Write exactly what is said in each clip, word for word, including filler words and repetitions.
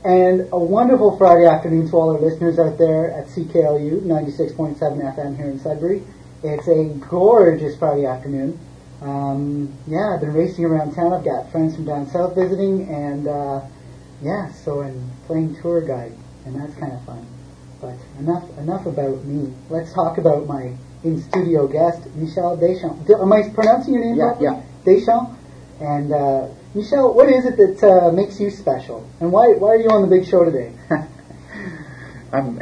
And a wonderful Friday afternoon to all our listeners out there at C K L U ninety-six point seven F M here in Sudbury. It's a gorgeous Friday afternoon. Um, yeah, I've been racing around town. I've got friends from down south visiting, and uh, yeah, so I'm playing tour guide, and that's kind of fun. But enough enough about me. Let's talk about my in-studio guest, Michel Deschamps. Am I pronouncing your name yeah, properly? Yeah, Deschamps? And uh, Michel, what is it that uh, makes you special? And why why are you on the big show today? I'm,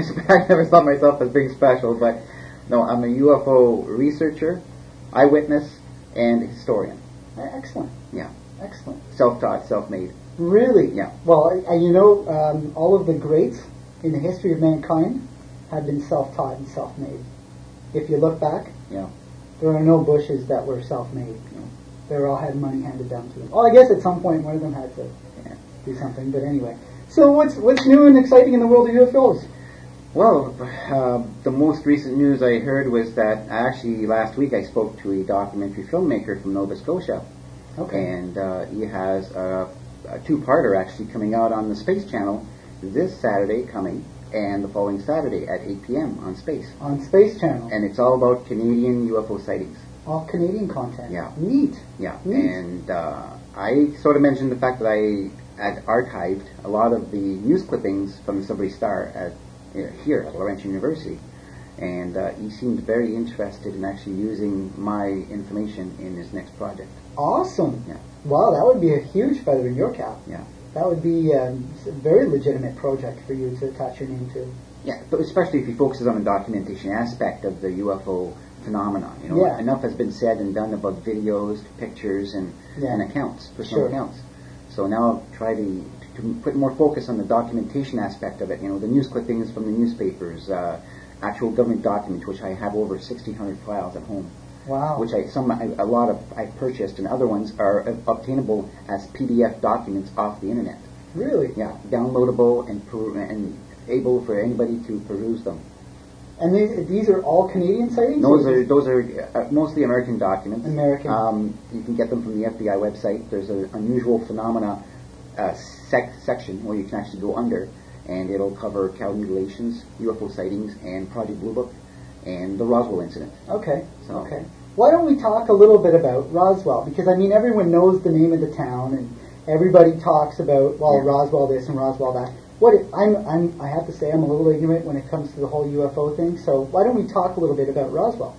I never thought myself as being special, but no, I'm a U F O researcher, eyewitness, and historian. Excellent. Yeah. Excellent. Self-taught, self-made. Really? Yeah. Well, I, you know, um, all of the greats in the history of mankind have been self-taught and self-made. If you look back, yeah, there are no Bushes that were self-made. You know, they all had money handed down to them. Well, I guess at some point one of them had to yeah. do something. But anyway, so what's what's new and exciting in the world of U F Os? Well, uh, the most recent news I heard was that actually last week I spoke to a documentary filmmaker from Nova Scotia. Okay. And uh, he has a, a two-parter actually coming out on the Space Channel this Saturday coming, and the following Saturday at eight p.m. on Space. On Space Channel. And it's all about Canadian U F O sightings. All Canadian content. Yeah. Neat. Yeah. Neat. And uh, I sort of mentioned the fact that I had archived a lot of the news clippings from the Sudbury Star at uh, here at Laurentian University. And uh, he seemed very interested in actually using my information in his next project. Awesome. Yeah. Wow, that would be a huge feather in your cap. Yeah. That would be um, a very legitimate project for you to attach your name to. Yeah, but especially if he focuses on the documentation aspect of the U F O phenomenon. You know, yeah. enough has been said and done about videos, pictures, and, yeah. and accounts, personal sure. accounts. So now I'll try to, to put more focus on the documentation aspect of it. You know, the news clippings from the newspapers, uh, actual government documents, which I have over sixteen hundred files at home. Wow. Which I some I, a lot of I purchased, and other ones are obtainable as P D F documents off the internet. Really? Yeah, downloadable and per, and able for anybody to peruse them. And these, these are all Canadian sightings? Those are those are uh, mostly American documents. American. Um, you can get them from the F B I website. There's an unusual phenomena uh, sec- section where you can actually go under, and it'll cover cow mutilations, U F O sightings, and Project Blue Book, and the Roswell incident. Okay. So. Okay. Why don't we talk a little bit about Roswell? Because I mean, everyone knows the name of the town, and everybody talks about well, yeah. Roswell this and Roswell that. What it, I'm, I'm, I have to say, I'm a little ignorant when it comes to the whole U F O thing. So why don't we talk a little bit about Roswell?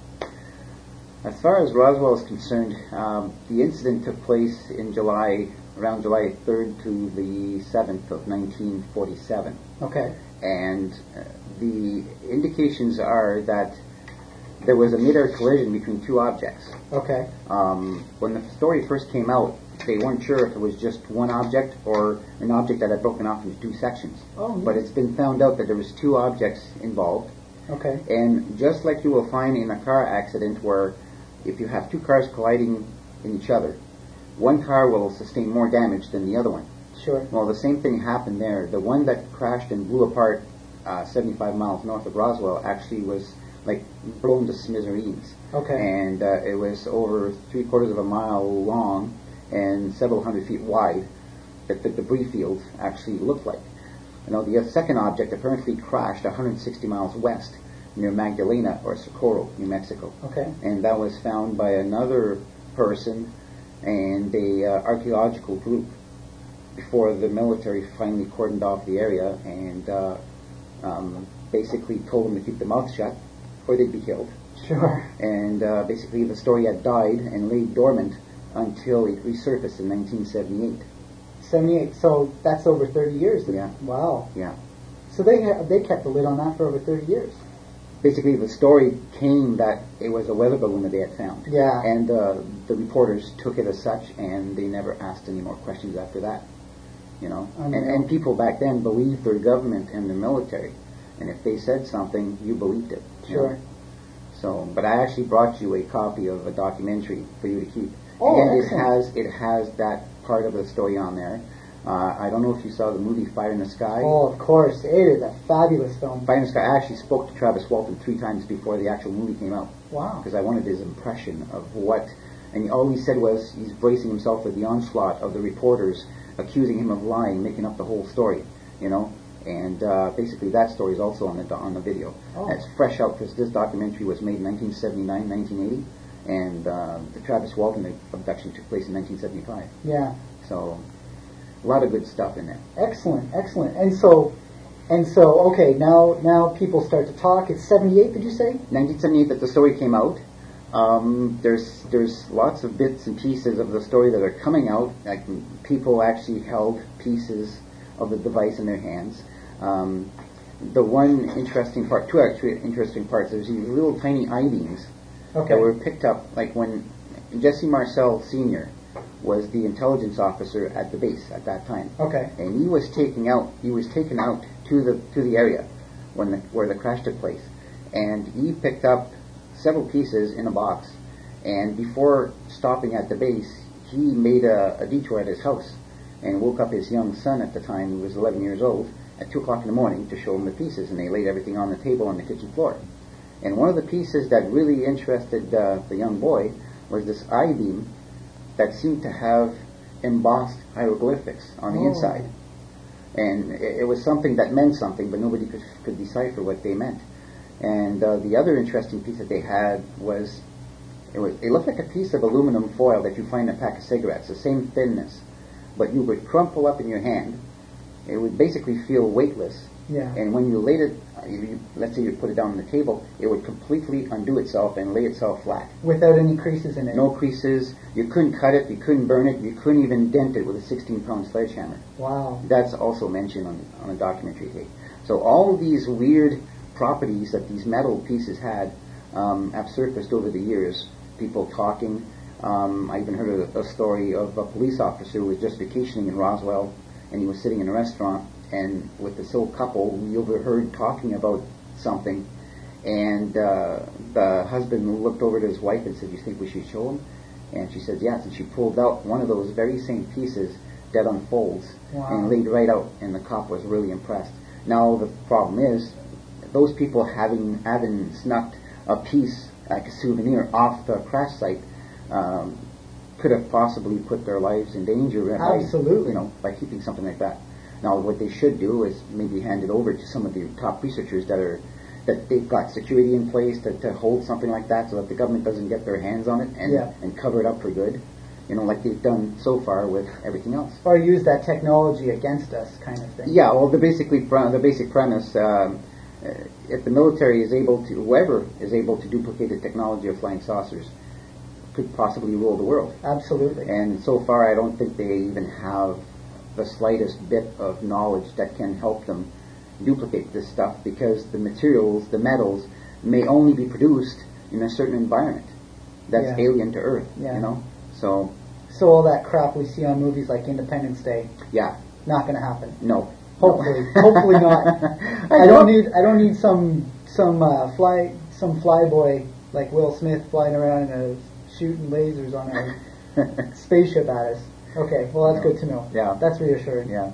As far as Roswell is concerned, um, the incident took place in July, around July third to the seventh of nineteen forty-seven. Okay. And uh, the indications are that there was a mid-air collision between two objects. Okay. Um, when the story first came out, they weren't sure if it was just one object or an object that had broken off into two sections. Oh, but it's been found out that there was two objects involved. Okay. And just like you will find in a car accident where if you have two cars colliding in each other, one car will sustain more damage than the other one. Sure. Well, the same thing happened there. The one that crashed and blew apart uh, seventy-five miles north of Roswell actually was like blown to smithereens. Okay. And uh, it was over three quarters of a mile long and several hundred feet wide that the debris field actually looked like. You know, the second object apparently crashed one hundred sixty miles west near Magdalena or Socorro, New Mexico. Okay. And that was found by another person and a uh, archaeological group before the military finally cordoned off the area and uh, um, basically told them to keep their mouth shut or they'd be killed. Sure. And uh, basically the story had died and lay dormant until it resurfaced in nineteen seventy-eight. seventy-eight. So that's over thirty years. Yeah. Wow. Yeah. So they ha- they kept the lid on that for over thirty years. Basically, the story came that it was a weather balloon that they had found. Yeah. And uh, the reporters took it as such, and they never asked any more questions after that. You know, and, and people back then believed their government and their military, and if they said something, you believed it. You Sure. know? So, but I actually brought you a copy of a documentary for you to keep. Oh, and it excellent. has it has that part of the story on there. Uh, I don't know if you saw the movie Fire in the Sky. Oh, of course. It is a fabulous film. Fire in the Sky. I actually spoke to Travis Walton three times before the actual movie came out. Wow. Because I wanted his impression of what, and all he said was he's bracing himself for the onslaught of the reporters accusing him of lying, making up the whole story, you know. And uh, basically that story is also on the do- on the video. Oh. It's fresh out because this documentary was made in nineteen seventy-nine, nineteen eighty, and uh, the Travis Walton abduction took place in nineteen seventy-five. Yeah. So a lot of good stuff in there. Excellent, excellent. And so, and so, okay, now now people start to talk. It's seventy-eight, did you say? nineteen seventy-eight that the story came out. Um, there's there's lots of bits and pieces of the story that are coming out. Like people actually held pieces of the device in their hands. Um, the one interesting part, two actually interesting parts, there's these little tiny I-beams Okay. that were picked up, like when Jesse Marcel Senior was the intelligence officer at the base at that time. Okay. And he was taken out, he was taken out to the to the area when the, where the crash took place. And he picked up several pieces in a box. And before stopping at the base, he made a, a detour at his house and woke up his young son at the time, who was eleven years old, at two o'clock in the morning to show him the pieces, and they laid everything on the table on the kitchen floor. And one of the pieces that really interested uh, the young boy was this I-beam that seemed to have embossed hieroglyphics on the Oh. inside. And it, it was something that meant something, but nobody could, could decipher what they meant. And uh, the other interesting piece that they had was, it was, it looked like a piece of aluminum foil that you find in a pack of cigarettes, the same thinness, but you would crumple up in your hand. It would basically feel weightless. Yeah. And when you laid it, uh, you, you, let's say you put it down on the table, it would completely undo itself and lay itself flat. Without any creases in it. No creases. You couldn't cut it. You couldn't burn it. You couldn't even dent it with a sixteen-pound sledgehammer. Wow. That's also mentioned on, on a documentary tape. So all of these weird properties that these metal pieces had um, have surfaced over the years. People talking. Um, I even heard a, a story of a police officer who was just vacationing in Roswell, and he was sitting in a restaurant, and with this old couple, we overheard talking about something, and uh, the husband looked over to his wife and said, "You think we should show him?" And she said, "Yes." And she pulled out one of those very same pieces that unfolds Wow. and laid right out, and the cop was really impressed. Now the problem is, those people having having snuck a piece, like a souvenir, off the crash site, um, could have possibly put their lives in danger. Absolutely. By, you know, by keeping something like that. Now, what they should do is maybe hand it over to some of the top researchers that are that they've got security in place to, to hold something like that, so that the government doesn't get their hands on it and Yeah. and cover it up for good. You know, like they've done so far with everything else. Or use that technology against us, kind of thing. Yeah. Well, the basically pre- the basic premise. Um, uh, if the military is able to, whoever is able to duplicate the technology of flying saucers, could possibly rule the world. Absolutely. And so far, I don't think they even have the slightest bit of knowledge that can help them duplicate this stuff, because the materials, the metals, may only be produced in a certain environment that's Yeah. alien to Earth. Yeah. You know, so So all that crap we see on movies like Independence Day, yeah, not going to happen. no. Hopefully, No. hopefully not. I don't need. I don't need some some uh, fly some fly boy like Will Smith flying around and uh, shooting lasers on a spaceship at us. Okay, well that's No. good to know. Yeah. That's reassuring. Yeah.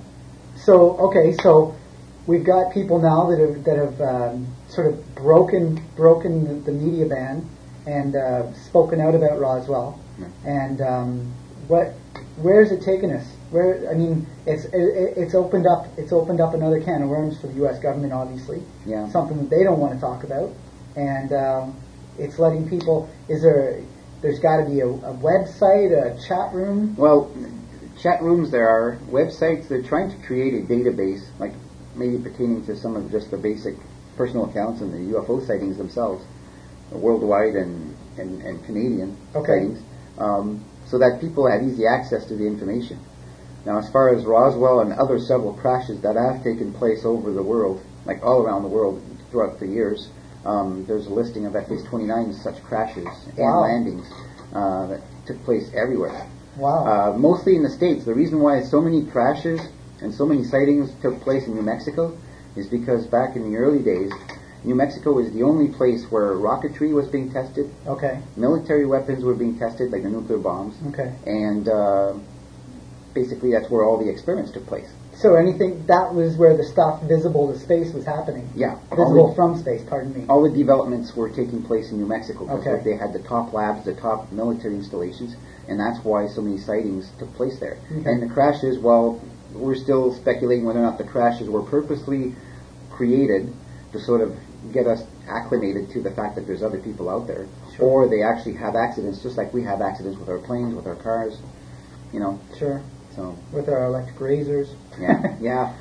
So okay, so we've got people now that have that have um, sort of broken broken the, the media ban and uh, spoken out about Roswell. Yeah. And um, what where has it taken us? Where I mean, it's it, it's opened up it's opened up another can of worms for the U S government, obviously. Yeah. Something that they don't want to talk about, and um, it's letting people. Is there? There's got to be a, a website, a chat room. Well, chat rooms there are, websites. They're trying to create a database, like maybe pertaining to some of just the basic personal accounts and the U F O sightings themselves, worldwide and and, and Canadian Okay. sightings, um, so that people have easy access to the information. Now, as far as Roswell and other several crashes that have taken place over the world, like all around the world throughout the years, um, there's a listing of at least twenty-nine such crashes and Wow. landings uh, that took place everywhere. Wow. Uh, mostly in the States. The reason why so many crashes and so many sightings took place in New Mexico is because back in the early days, New Mexico was the only place where rocketry was being tested, okay. military weapons were being tested, like the nuclear bombs, Okay. and uh, basically that's where all the experiments took place. So anything, that was where the stuff visible to space was happening? Yeah. Visible the, from space, pardon me. All the developments were taking place in New Mexico because Okay. they had the top labs, the top military installations, and that's why so many sightings took place there. Okay. And the crashes, well, we're still speculating whether or not the crashes were purposely created to sort of get us acclimated to the fact that there's other people out there, Sure. or they actually have accidents just like we have accidents with our planes, with our cars, you know. Sure. So With our electric razors. yeah, yeah.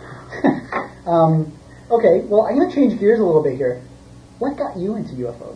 um, okay, well, I'm going to change gears a little bit here. What got you into U F Os?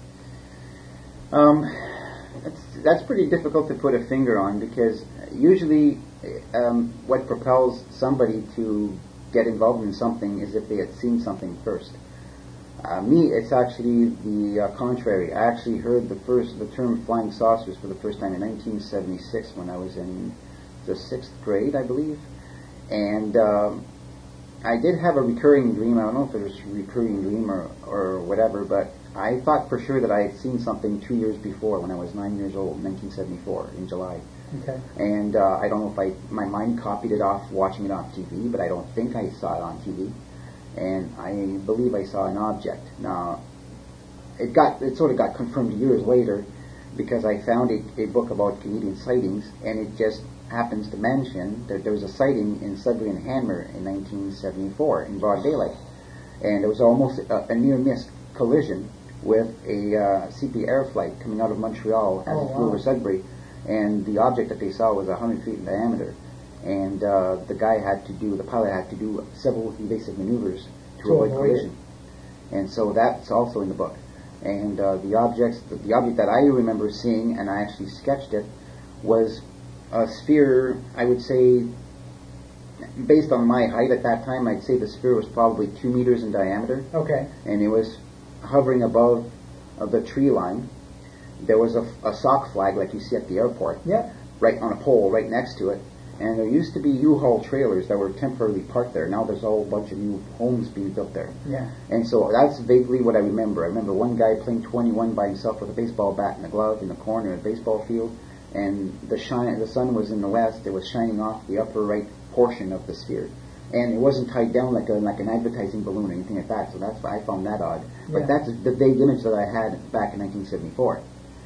Um, that's, that's pretty difficult to put a finger on because usually um, what propels somebody to get involved in something is if they had seen something first. Uh, me, it's actually the uh, contrary. I actually heard the first the term flying saucers for the first time in nineteen seventy-six when I was in the sixth grade, I believe. And um, I did have a recurring dream. I don't know if it was a recurring dream or, or whatever, but I thought for sure that I had seen something two years before when I was nine years old, nineteen seventy-four, in July. Okay. And uh, I don't know if I my mind copied it off watching it on T V, but I don't think I saw it on T V. And I believe I saw an object. Now, it got it sort of got confirmed years later because I found a, a book about Canadian sightings, and it just happens to mention that there was a sighting in Sudbury and Hanmer in nineteen seventy-four in broad daylight, and it was almost a, a near-miss collision with a uh, C P air flight coming out of Montreal as Oh, it flew wow. over Sudbury, and the object that they saw was one hundred feet in diameter. And uh, the guy had to do, the pilot had to do several evasive maneuvers to, To avoid avoid collision. And so that's also in the book. And uh, the objects, the, the object that I remember seeing, and I actually sketched it, was a sphere. I would say, based on my height at that time, I'd say the sphere was probably two meters in diameter, Okay. and it was hovering above uh, the tree line. There was a, a sock flag like you see at the airport, Yeah. right on a pole right next to it. And there used to be U-Haul trailers that were temporarily parked there. Now there's a whole bunch of new homes being built there. Yeah. And so that's vaguely what I remember. I remember one guy playing twenty-one by himself with a baseball bat and a glove in the corner of a baseball field, and the shine, the sun was in the west. It was shining off the upper right portion of the sphere, and it wasn't tied down like a like an advertising balloon or anything like that. So that's why I found that odd. But Yeah. that's the vague image that I had back in nineteen seventy-four.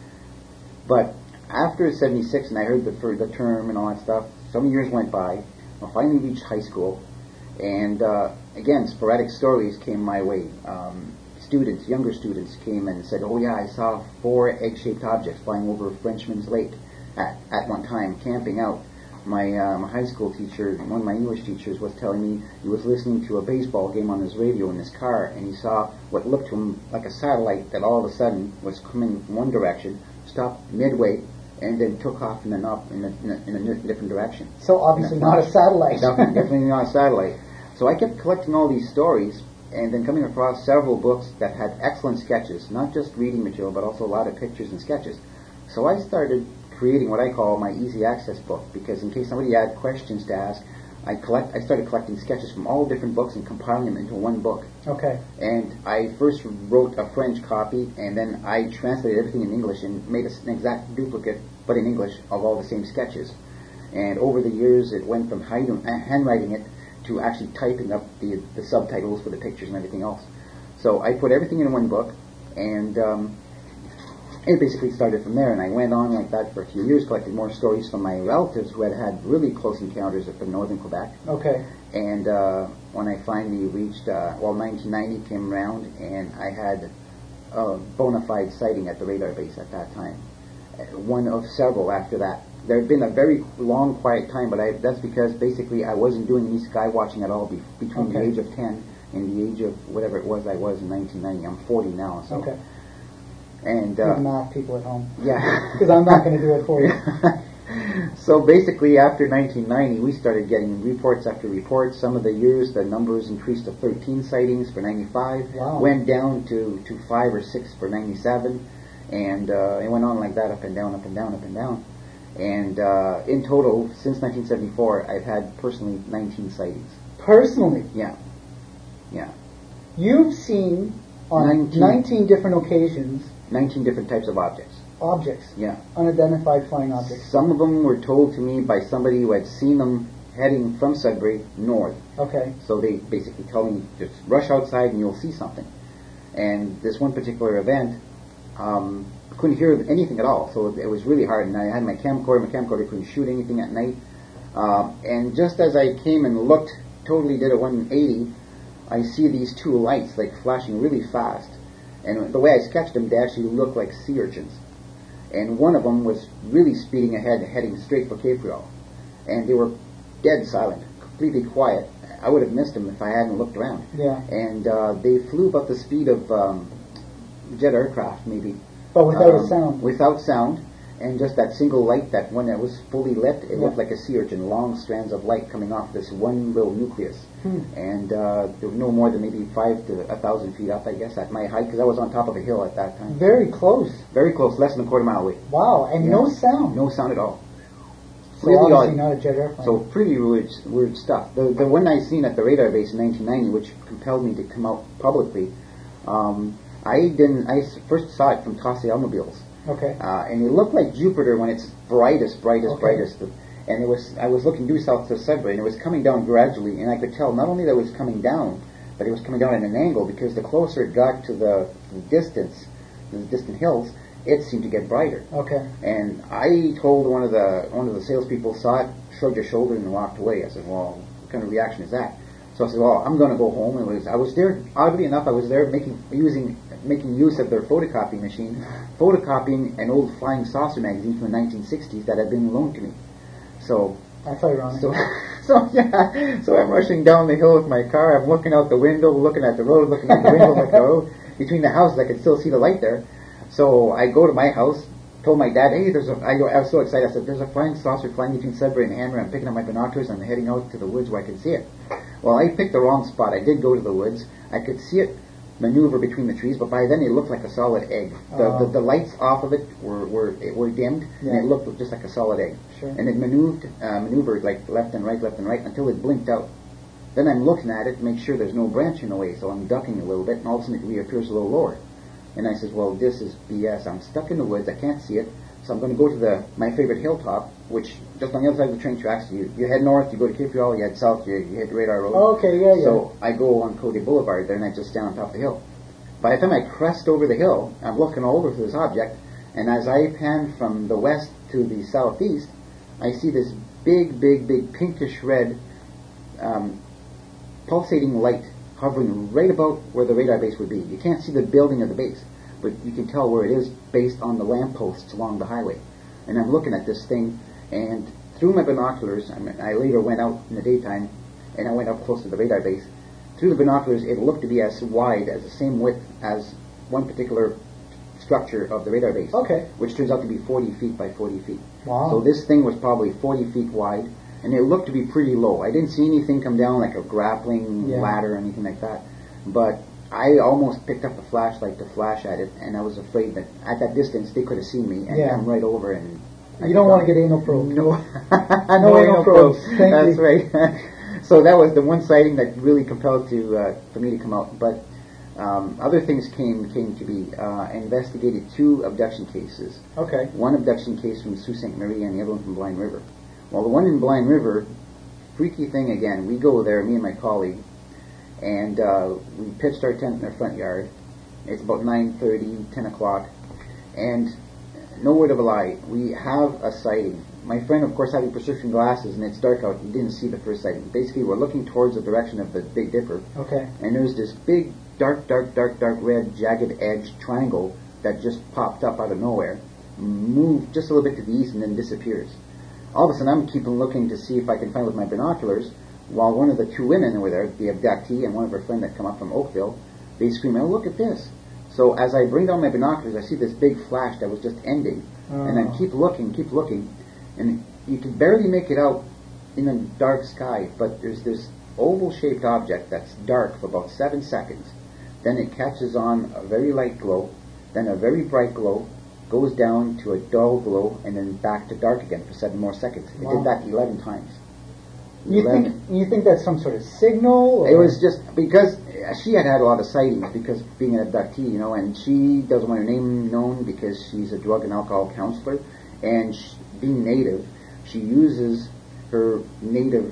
But after seventy-six, and I heard the for the term and all that stuff, some years went by. I finally reached high school, and uh, again, sporadic stories came my way. Um, students, younger students, came and said, "Oh yeah, I saw four egg-shaped objects flying over Frenchman's Lake at at one time, camping out." My, uh, my high school teacher, one of my English teachers, was telling me he was listening to a baseball game on his radio in his car, and he saw what looked to him like a satellite that all of a sudden was coming in one direction, stopped midway, and then took off in, an up, in, a, in, a, in a different direction. So obviously In a not a flash. satellite. Definitely, definitely not a satellite. So I kept collecting all these stories, and then coming across several books that had excellent sketches, not just reading material, but also a lot of pictures and sketches. So I started creating what I call my easy access book, because in case somebody had questions to ask, I collect. I started collecting sketches from all different books and compiling them into one book. Okay. And I first wrote a French copy, and then I translated everything in English and made a, an exact duplicate, but in English, of all the same sketches. And over the years, it went from hand, handwriting it to actually typing up the, the subtitles for the pictures and everything else. So I put everything in one book, and um, it basically started from there. And I went on like that for a few years, collecting more stories from my relatives who had had really close encounters up in northern Quebec. Okay. And uh, when I finally reached, uh, well, nineteen ninety came around, and I had a bona fide sighting at the radar base at that time. Uh, One of several after that. There had been a very long, quiet time, but I, that's because basically I wasn't doing any sky watching at all be, between Okay. the age of ten and the age of whatever it was I was in nineteen ninety. I'm forty now, so. Okay. And Do the uh, math, people at home. yeah. Because I'm not going to do it for you. So basically, after nineteen ninety, we started getting reports after reports. Some of the years, the numbers increased to thirteen sightings for ninety-five, Wow. went down to, to five or six for ninety-seven, and uh, it went on like that, up and down, up and down, up and down. And uh, in total, since nineteen seventy-four, I've had personally nineteen sightings. Personally, Yeah, yeah, you've seen on Nineteen. nineteen different occasions nineteen different types of objects. objects, Yeah. unidentified flying objects. Some of them were told to me by somebody who had seen them heading from Sudbury north. Okay. So they basically tell me, just rush outside and you'll see something. And this one particular event, um, I couldn't hear anything at all, so it was really hard. And I had my camcorder, my camcorder couldn't shoot anything at night. Um, and just as I came and looked, totally did a one eighty, I see these two lights like flashing really fast. And the way I sketched them, they actually looked like sea urchins. And one of them was really speeding ahead, heading straight for Cape Rio. And they were dead silent, completely quiet. I would have missed them if I hadn't looked around. Yeah. And uh, they flew about the speed of um, jet aircraft, maybe. But without um, a sound. Without sound. And just that single light, that when it was fully lit, it yeah. looked like a sea urchin, long strands of light coming off this one little nucleus. Hmm. And uh, there were no more than maybe five to a thousand feet up, I guess, at my height, because I was on top of a hill at that time. Very close. Very close, less than a quarter mile away. Wow, and Yeah. no sound. No sound at all. So Really obviously odd. not a jet airplane. So pretty weird, weird stuff. The the one I seen at the radar base in nineteen ninety, which compelled me to come out publicly, um, I didn't. I s- first saw it from Tassi automobiles. Okay. Uh, and it looked like Jupiter when it's brightest, brightest, Okay. brightest. And it was, I was looking due south to Sudbury, and it was coming down gradually, and I could tell not only that it was coming down, but it was coming down at an angle, because the closer it got to the, the distance, the distant hills, it seemed to get brighter. Okay. And I told one of the one of the salespeople, saw it, shrugged his shoulder, and walked away. I said, well, what kind of reaction is that? So I said, well, I'm going to go home. And it was, I was there, oddly enough, I was there making using making use of their photocopy machine, photocopying an old Flying Saucer magazine from the nineteen sixties that had been loaned to me. So, That's ironic. so, so yeah, so I'm rushing down the hill with my car. I'm looking out the window, looking at the road, looking at the window, like the road. Between the houses, I could still see the light there. So I go to my house, told my dad, hey, there's a, I, go, I was so excited, I said, there's a flying saucer flying between Sudbury and Hanmer. I'm picking up my binoculars, I'm heading out to the woods where I can see it. Well, I picked the wrong spot. I did go to the woods. I could see it maneuver between the trees, but by then it looked like a solid egg. The, Oh. the, the lights off of it were were, were dimmed, Yeah. and it looked just like a solid egg. Sure. And it maneuvered, uh, maneuvered like left and right, left and right, until it blinked out. Then I'm looking at it to make sure there's no branch in the way, so I'm ducking a little bit, and all of a sudden it reappears a little lower. And I says, well, this is B S. I'm stuck in the woods. I can't see it. So I'm going to go to the my favorite hilltop, which just on the other side of the train tracks. You you head north, you go to Cape Rio, you head south, you, you hit Radar Road. Oh, okay, yeah, yeah. So I go on Cody Boulevard there, and I just stand on top of the hill. By the time I crest over the hill, I'm looking all over for this object, and as I pan from the west to the southeast, I see this big, big, big pinkish red um, pulsating light hovering right about where the radar base would be. You can't see the building of the base, but you can tell where it is based on the lampposts along the highway. And I'm looking at this thing, and through my binoculars, I, mean, I later went out in the daytime, and I went up close to the radar base. Through the binoculars, it looked to be as wide, as the same width as one particular structure of the radar base. Okay. Which turns out to be forty feet by forty feet. Wow. So this thing was probably forty feet wide, and it looked to be pretty low. I didn't see anything come down like a grappling Yeah. ladder or anything like that. But I almost picked up a flashlight to flash at it, and I was afraid that at that distance they could have seen me and Yeah. come right over and... You don't want to get anal probed. No, No anal probes. Thank That's you. right. So that was the one sighting that really compelled to uh, for me to come out. But um, other things came came to be. Uh, I investigated two abduction cases. Okay. One abduction case from Sault Ste. Marie and the other one from Blind River. Well, the one in Blind River, freaky thing again. We go there, me and my colleague, and uh, we pitched our tent in our front yard. It's about nine thirty, ten o'clock, and no word of a lie, we have a sighting. My friend, of course, having prescription glasses, and it's dark out, he didn't see the first sighting. Basically, we're looking towards the direction of the Big Dipper, Okay. and there's this big, dark, dark, dark, dark red, jagged edge triangle that just popped up out of nowhere, moved just a little bit to the east, and then disappears. All of a sudden, I'm keeping looking to see if I can find with my binoculars, while one of the two women who were there, the abductee and one of her friend that come up from Oakville, they scream, oh, look at this. So as I bring down my binoculars, I see this big flash that was just ending, Oh. and I keep looking, keep looking, and you can barely make it out in a dark sky, but there's this oval-shaped object that's dark for about seven seconds. Then it catches on a very light glow, then a very bright glow, goes down to a dull glow, and then back to dark again for seven more seconds. It Wow. did that eleven times. You eleven. think you think that's some sort of signal? Or? It was just because she had had a lot of sightings because being an abductee, you know, and she doesn't want her name known because she's a drug and alcohol counselor, and she, being native, she uses her native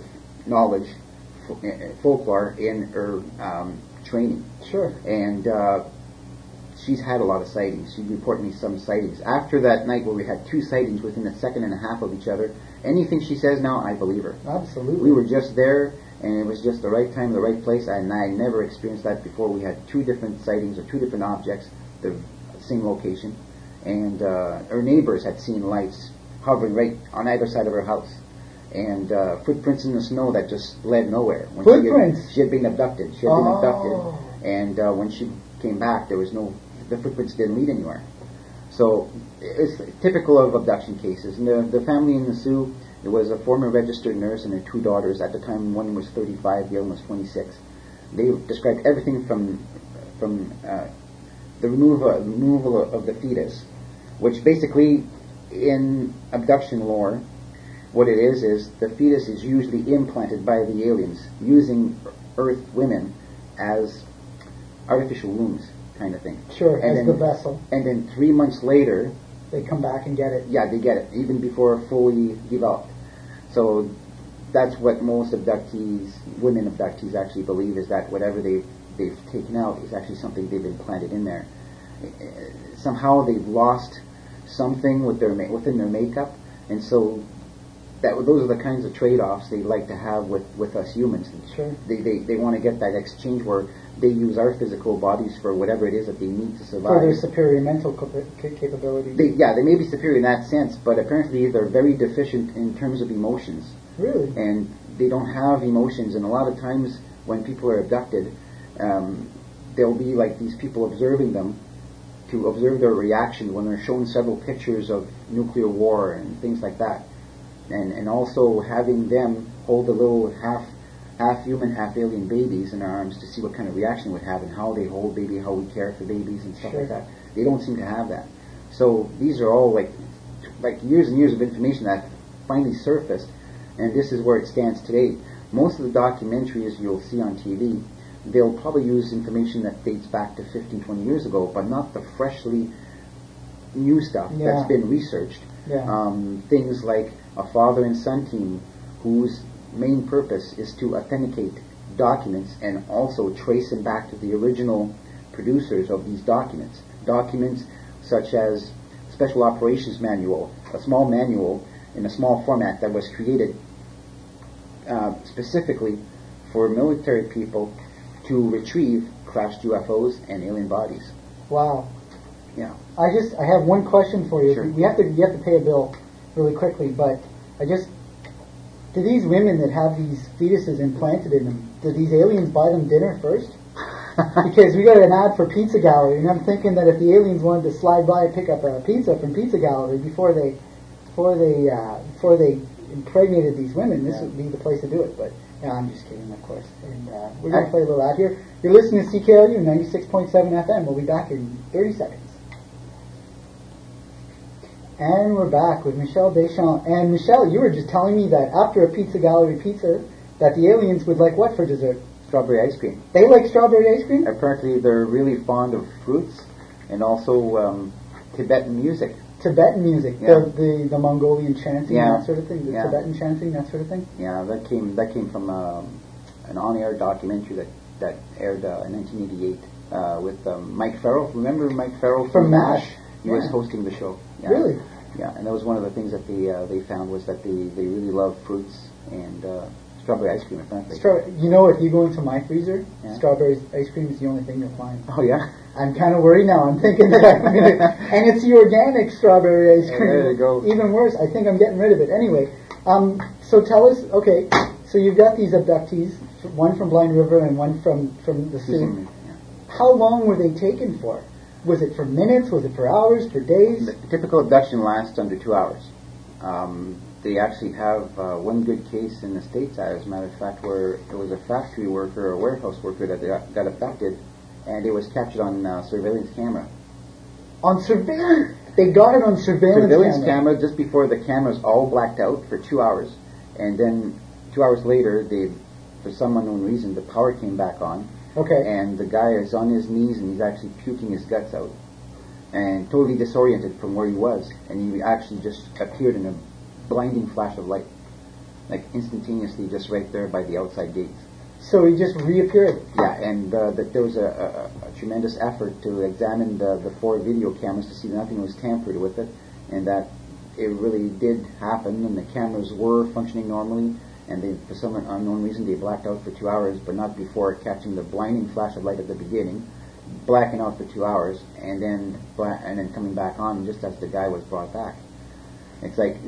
knowledge, fo- uh, folklore in her um, training. Sure. And uh, she's had a lot of sightings. She reported me some sightings. After that night where we had two sightings within a second and a half of each other, anything she says now, I believe her. Absolutely. We were just there, and it was just the right time, the right place, and I never experienced that before. We had two different sightings of two different objects, the same location, and uh, her neighbors had seen lights hovering right on either side of her house, and uh, footprints in the snow that just led nowhere. When Footprints? She had, she had been abducted. She had Oh. been abducted, and uh, when she came back, there was no, the footprints didn't lead anywhere. So it's typical of abduction cases. And the, the family in the Sioux, it was a former registered nurse and her two daughters. At the time, one was thirty-five, the other was twenty-six. They described everything from from uh, the removal, removal of the fetus, which basically, in abduction lore, what it is is the fetus is usually implanted by the aliens using Earth women as artificial wombs, kind of thing. Sure, and as then, the vessel. And then three months later, They come back and get it. yeah, they get it, even before fully developed. So that's what most abductees, women abductees actually believe, is that whatever they've, they've taken out is actually something they've implanted in there. Somehow they've lost something with their ma- within their makeup, and so that those are the kinds of trade-offs they like to have with, with us humans. Sure. They, they, they want to get that exchange where they use our physical bodies for whatever it is that they need to survive. For their superior mental capa- ca- capability. They, yeah, they may be superior in that sense, but apparently they're very deficient in terms of emotions. Really? And they don't have emotions, and a lot of times when people are abducted, um, there'll be like these people observing them to observe their reaction when they're shown several pictures of nuclear war and things like that. And and also having them hold the little half half human, half alien babies in their arms to see what kind of reaction would have and how they hold baby, how we care for babies and stuff Sure. like that. They don't seem to have that. So these are all like like years and years of information that finally surfaced, and this is where it stands today. Most of the documentaries you'll see on T V, they'll probably use information that dates back to fifteen, twenty years ago, but not the freshly new stuff Yeah. that's been researched. Yeah. Um, things like a father and son team whose main purpose is to authenticate documents and also trace them back to the original producers of these documents. Documents such as Special Operations Manual, a small manual in a small format that was created uh, specifically for military people to retrieve crashed U F Os and alien bodies. Wow. Yeah. I just I have one question for you. Sure. We have to you have to pay a bill really quickly, but I just do these women that have these fetuses implanted in them, do these aliens buy them dinner first? Because we got an ad for Pizza Gallery, and I'm thinking that if the aliens wanted to slide by and pick up a pizza from Pizza Gallery before they before they uh, before they impregnated these women, this Yeah. would be the place to do it. But yeah, I'm just kidding, of course. And uh, we're going to play a little ad here. You're listening to C K L U ninety-six point seven F M. We'll be back in thirty seconds. And we're back with Michelle Deschamps. And Michelle, you were just telling me that after a Pizza Gallery pizza, that the aliens would like what for dessert? Strawberry ice cream. They like strawberry ice cream? Apparently they're really fond of fruits and also um, Tibetan music. Tibetan music, Yeah. the, the the Mongolian chanting, Yeah. that sort of thing, the Yeah. Tibetan chanting, that sort of thing. Yeah, that came that came from um, an on-air documentary that that aired uh, in nineteen eighty-eight uh, with um, Mike Farrell. Remember Mike Farrell From MASH? He was Yeah. hosting the show. Yeah. Really? Yeah, and that was one of the things that they uh, they found was that they, they really love fruits and uh, strawberry ice cream. Apparently. Stra- you know, if you go into my freezer, Yeah. strawberry ice cream is the only thing you'll find. Oh yeah. I'm kind of worried now. I'm thinking that I'm gonna, and it's the organic strawberry ice Yeah, cream. there you go. Even worse, I think I'm getting rid of it. Anyway, um, so tell us, okay, so you've got these abductees, one from Blind River and one from, from the Sioux. Yeah. How long were they taken for? Was it for minutes? Was it for hours? For days? The typical abduction lasts under two hours. Um, they actually have uh, one good case in the States, as a matter of fact, where it was a factory worker, a warehouse worker that got, got abducted, and it was captured on uh, surveillance camera. On surveillance? They got it on surveillance, Surveillance camera. camera, just before the cameras all blacked out for two hours, and then two hours later, they, for some unknown reason, the power came back on, Okay. and the guy is on his knees and he's actually puking his guts out, and totally disoriented from where he was, and he actually just appeared in a blinding flash of light. like instantaneously, just right there by the outside gates. So he just reappeared. Yeah, and uh, that there was a, a, a tremendous effort to examine the, the four video cameras to see that nothing was tampered with it, and that it really did happen, and the cameras were functioning normally, and they, for some unknown reason, they blacked out for two hours, but not before catching the blinding flash of light at the beginning, blacking out for two hours, and then bla- and then coming back on just as the guy was brought back. It's like,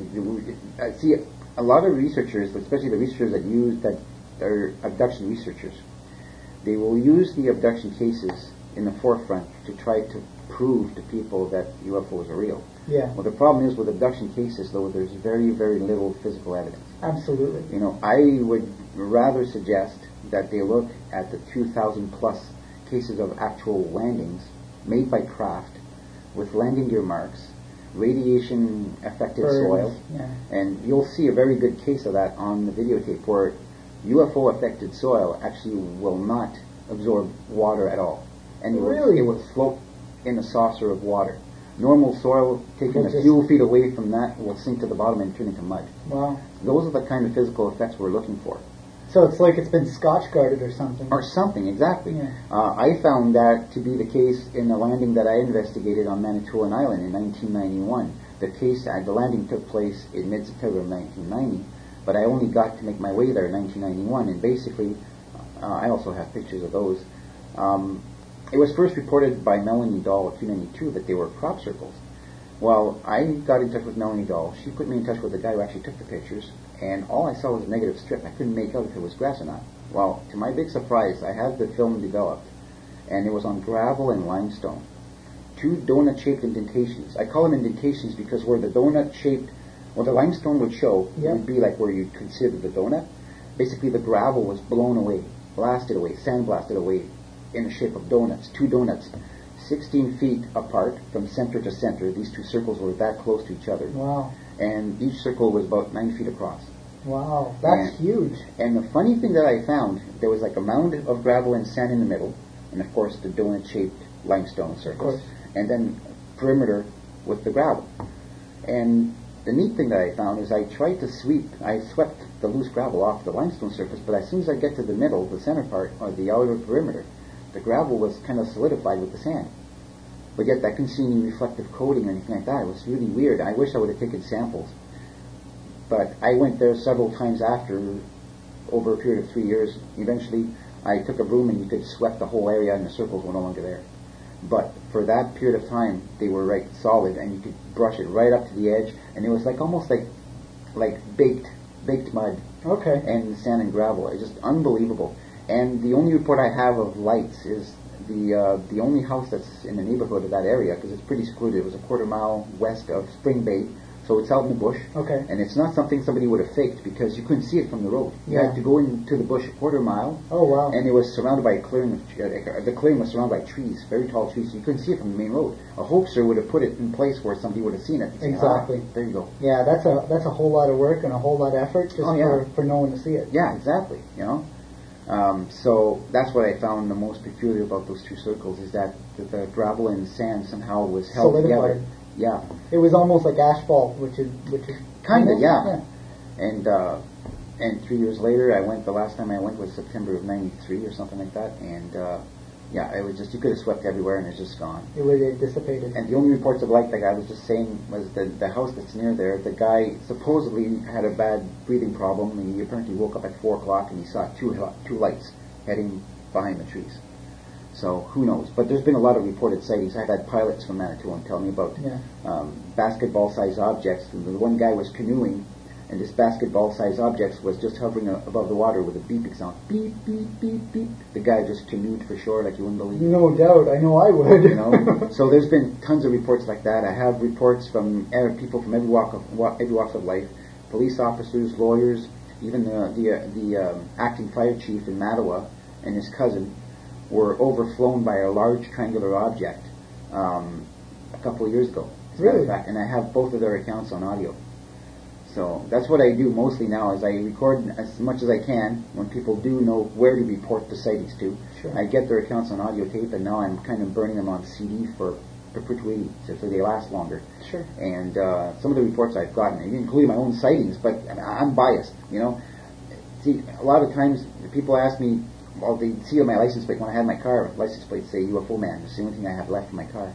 I see a lot of researchers, especially the researchers that use that are abduction researchers, they will use the abduction cases in the forefront to try to prove to people that U F Os are real. Yeah. Well, the problem is with abduction cases, though, there's very, very little physical evidence. Absolutely. You know, I would rather suggest that they look at the two thousand plus cases of actual landings made by craft with landing gear marks, radiation affected Burns, soil, yeah. and you'll see a very good case of that on the videotape where U F O affected soil actually will not absorb water at all, and it will, Really? it will float in a saucer of water. Normal soil taken Will a few feet away from that will sink to the bottom and turn into mud. Wow. Those are the kind of physical effects we're looking for. So it's like it's been scotch guarded or something. Or something, exactly. Yeah. Uh, I found that to be the case in the landing that I investigated on Manitoulin Island in nineteen ninety-one. The case, uh, the landing took place in mid-September of nineteen ninety, but I only got to make my way there in nineteen ninety-one, and basically, uh, I also have pictures of those. Um, it was first reported by Melanie Dahl of two ninety-two that they were crop circles. Well, I got in touch with Melanie Dahl. She put me in touch with the guy who actually took the pictures, and all I saw was a negative strip. I couldn't make out if it was grass or not. Well, to my big surprise, I had the film developed, and it was on gravel and limestone. Two donut-shaped indentations. I call them indentations because where the donut-shaped, well, the limestone would show, Yeah. it would be like where you'd consider the donut. Basically, the gravel was blown away, blasted away, sandblasted away in the shape of donuts, two donuts. sixteen feet apart from center to center. These two circles were that close to each other. Wow. And each circle was about nine feet across. Wow. That's And- huge. And the funny thing that I found, there was like a mound of gravel and sand in the middle, and of course the donut-shaped limestone circles, course. and then perimeter with the gravel. And the neat thing that I found is I tried to sweep, I swept the loose gravel off the limestone surface, but as soon as I get to the middle, the center part, or the outer perimeter, the gravel was kind of solidified with the sand. But yet I couldn't see any reflective coating or anything like that. It was really weird. I wish I would have taken samples. But I went there several times after, over a period of three years. Eventually, I took a broom and you could sweep the whole area and the circles were no longer there. But for that period of time, they were right solid, and you could brush it right up to the edge, and it was like almost like like baked baked mud Okay. and sand and gravel. It's just unbelievable. And the only report I have of lights is the uh, the only house that's in the neighborhood of that area, because it's pretty secluded. It was a quarter mile west of Spring Bay, so it's out in the bush. Okay. And it's not something somebody would have faked because you couldn't see it from the road. You Yeah. had to go into the bush a quarter mile, Oh, wow. and it was surrounded by a clearing. Of, uh, the clearing was surrounded by trees, very tall trees, so you couldn't see it from the main road. A hoaxer would have put it in place where somebody would have seen it. And say, Exactly. "Ah, there you go." Yeah, that's a that's a whole lot of work and a whole lot of effort just Oh, yeah. for, for no one to see it. Yeah, exactly. You know, um, so that's what I found the most peculiar about those two circles is that the, the gravel and sand somehow was held Solidified. together. Yeah, It was almost like asphalt, which is which is kind of. almost- Yeah. And uh, and three years later, I went. The last time I went was September of ninety-three or something like that. And uh, yeah, it was just you could have swept everywhere and it's just gone. It would have dissipated. And the only reports of light, like I was just saying, was the the house that's near there. The guy supposedly had a bad breathing problem, and he apparently woke up at four o'clock and he saw two hel- two lights heading behind the trees. So who knows? But there's been a lot of reported sightings. I've had pilots from Manitoulin tell me about Yeah. um, basketball-sized objects. And the one guy was canoeing, and this basketball-sized object was just hovering a- above the water with a beeping sound. Beep, beep, beep, beep. The guy just canoed for shore like you wouldn't believe. No doubt. I know I would. You know, so there's been tons of reports like that. I have reports from uh, people from every walk of wa- every walk of life, police officers, lawyers, even the the, uh, the um, acting fire chief in Mattawa and his cousin were overflown by a large triangular object um, a couple of years ago. As a matter of Really? fact, and I have both of their accounts on audio. So that's what I do mostly now is I record as much as I can when people do know where to report the sightings to. Sure. I get their accounts on audio tape, and now I'm kind of burning them on C D for perpetuity, so, so they last longer. Sure. And uh, some of the reports I've gotten, including my own sightings, but I mean, I'm biased, you know. See, a lot of times people ask me, well, they see on my license plate, when I had my car, license plate say U F O man. It's the only thing I have left in my car.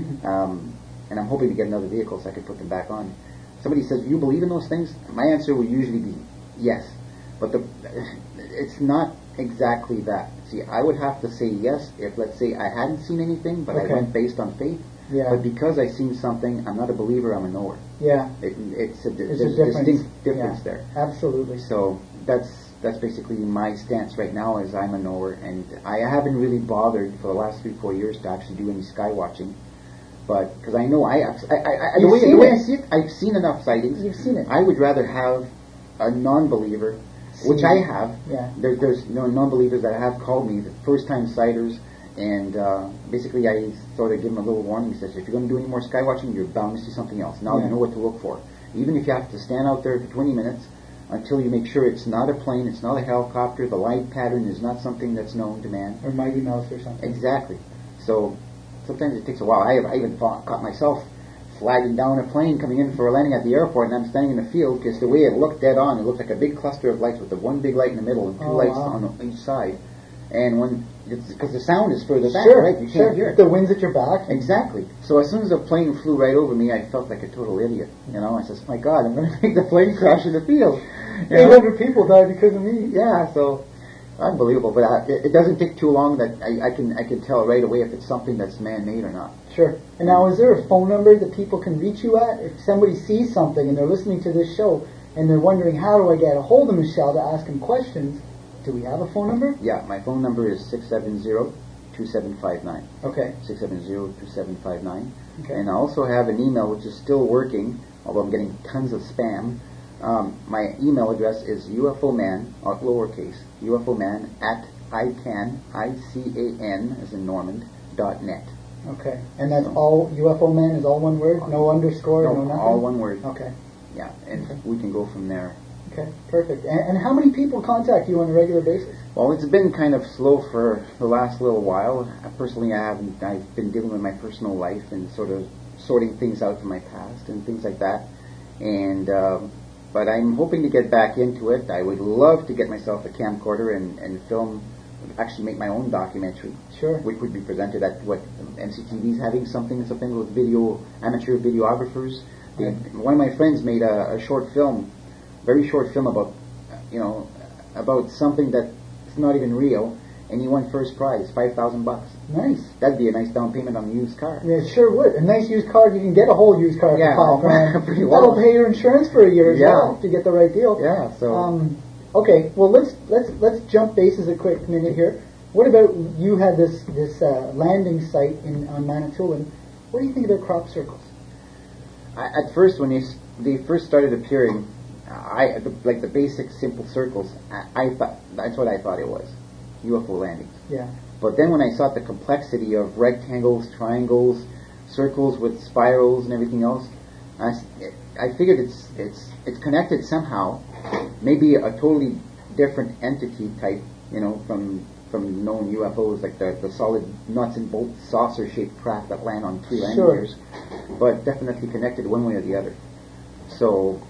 um, and I'm hoping to get another vehicle so I can put them back on. Somebody says, you believe in those things? My answer would usually be yes. But the, it's not exactly that. See, I would have to say yes if, let's say, I hadn't seen anything, but okay. I went based on faith. Yeah. But because I've seen something, I'm not a believer, I'm a knower. Yeah. It, it's a, There's there's a a difference. distinct difference Yeah. there. Absolutely. So that's that's basically my stance right now, is I'm a knower, and I haven't really bothered for the last three, four years to actually do any sky watching. But because I know I, I, I, I the, way, the way I see it, I've seen enough sightings. You've seen it. I would rather have a non-believer, which I have. Yeah. There, there's you know, non-believers that have called me, the first-time sighters, and uh, basically I sort of give them a little warning. Says, if you're going to do any more sky watching, you're bound to see something else. Now yeah. you know what to look for. Even if you have to stand out there for twenty minutes until you make sure it's not a plane, it's not a helicopter, the light pattern is not something that's known to man. Or Mighty Mouse or something. Exactly. So sometimes it takes a while. I, have, I even fought, caught myself flagging down a plane coming in for a landing at the airport, and I'm standing in the field because the way it looked dead on, it looked like a big cluster of lights with the one big light in the middle and two oh, lights wow. on each side. And when, because the sound is further back, sure, right? You can't sure. hear it. The wind's at your back. Exactly. So as soon as the plane flew right over me, I felt like a total idiot. You know, I says, my God, I'm going to make the plane crash in the field. eight hundred people died because of me. Yeah, so unbelievable. But uh, it, it doesn't take too long that I, I can I can tell right away if it's something that's man-made or not. Sure. And now, is there a phone number that people can reach you at? If somebody sees something and they're listening to this show and they're wondering, how do I get a hold of Michelle to ask him questions, do we have a phone number? Yeah, my phone number is six seven zero, two seven five nine. Okay. six seven zero, two seven five nine. Okay. And I also have an email which is still working, although I'm getting tons of spam. Um, my email address is ufoman, all lowercase, ufoman at ican, I C A N, as in Normand, dot net. Okay. And that's all, U F O Man is all one word? No underscore, no, no nothing? all one word. Okay. Yeah, and Okay. we can go from there. Okay, perfect. And, and how many people contact you on a regular basis? Well, it's been kind of slow for the last little while. Personally, I haven't. I've been dealing with my personal life and sort of sorting things out from my past and things like that. And um, but I'm hoping to get back into it. I would love to get myself a camcorder and, and film, actually make my own documentary. Sure. Which would be presented at what M C T V is having something something with video amateur videographers. They, Right. One of my friends made a, a short film, very short film about, you know, about something that's not even real, and he won first prize, five thousand bucks. Nice. That'd be a nice down payment on a used car. Yeah, it sure would. A nice used car, you can get a whole used car Yeah, for five grand. pretty That'll well. pay your insurance for a year as Yeah. well, if you get the right deal. Yeah, so Um, okay, well let's let's let's jump bases a quick minute here. What about, you had this this uh, landing site in on Manitoulin? What do you think about crop circles? I, at first, when they s- they first started appearing, I the, like the basic simple circles, I, I thought that's what I thought it was, U F O landings. Yeah. But then when I saw the complexity of rectangles, triangles, circles with spirals and everything else, I, s- I figured it's it's it's connected somehow. Maybe a totally different entity type, you know, from from known U F Os, like the, the solid nuts and bolts saucer-shaped craft that land on three land Sure. gears, but definitely connected one way or the other. So,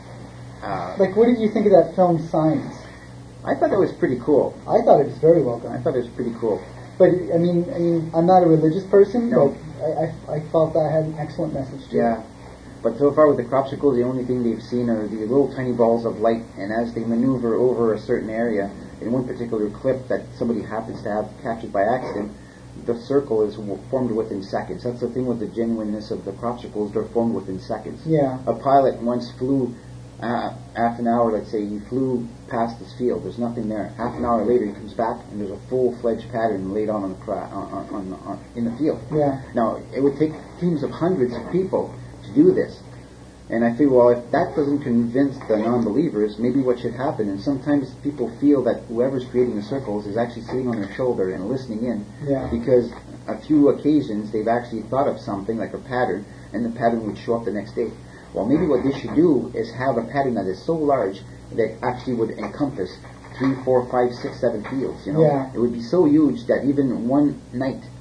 uh, Like, what did you think of that film Signs? I thought that was pretty cool. I thought it was very well I done. thought it was pretty cool. But I mean, I mean, I'm not a religious person, No. but I, I, I felt that had an excellent message to Yeah. it. But so far with the crop circles, the only thing they've seen are the little tiny balls of light, and as they maneuver over a certain area, in one particular clip that somebody happens to have captured by accident, the circle is w- formed within seconds. That's the thing with the genuineness of the crop circles, they're formed within seconds. Yeah. A pilot once flew, uh, half an hour, let's say, he flew past this field, there's nothing there. Half an hour later he comes back, and there's a full-fledged pattern laid on, on, the cra- on, on, on, on in the field. Yeah. Now, it would take teams of hundreds of people to do this. And I feel, well, if that doesn't convince the non-believers, maybe what should happen, and sometimes people feel that whoever's creating the circles is actually sitting on their shoulder and listening in, Yeah. because a few occasions they've actually thought of something like a pattern, and the pattern would show up the next day. Well, maybe what they should do is have a pattern that is so large that actually would encompass three, four, five, six, seven fields, you know? Yeah. It would be so huge that even one night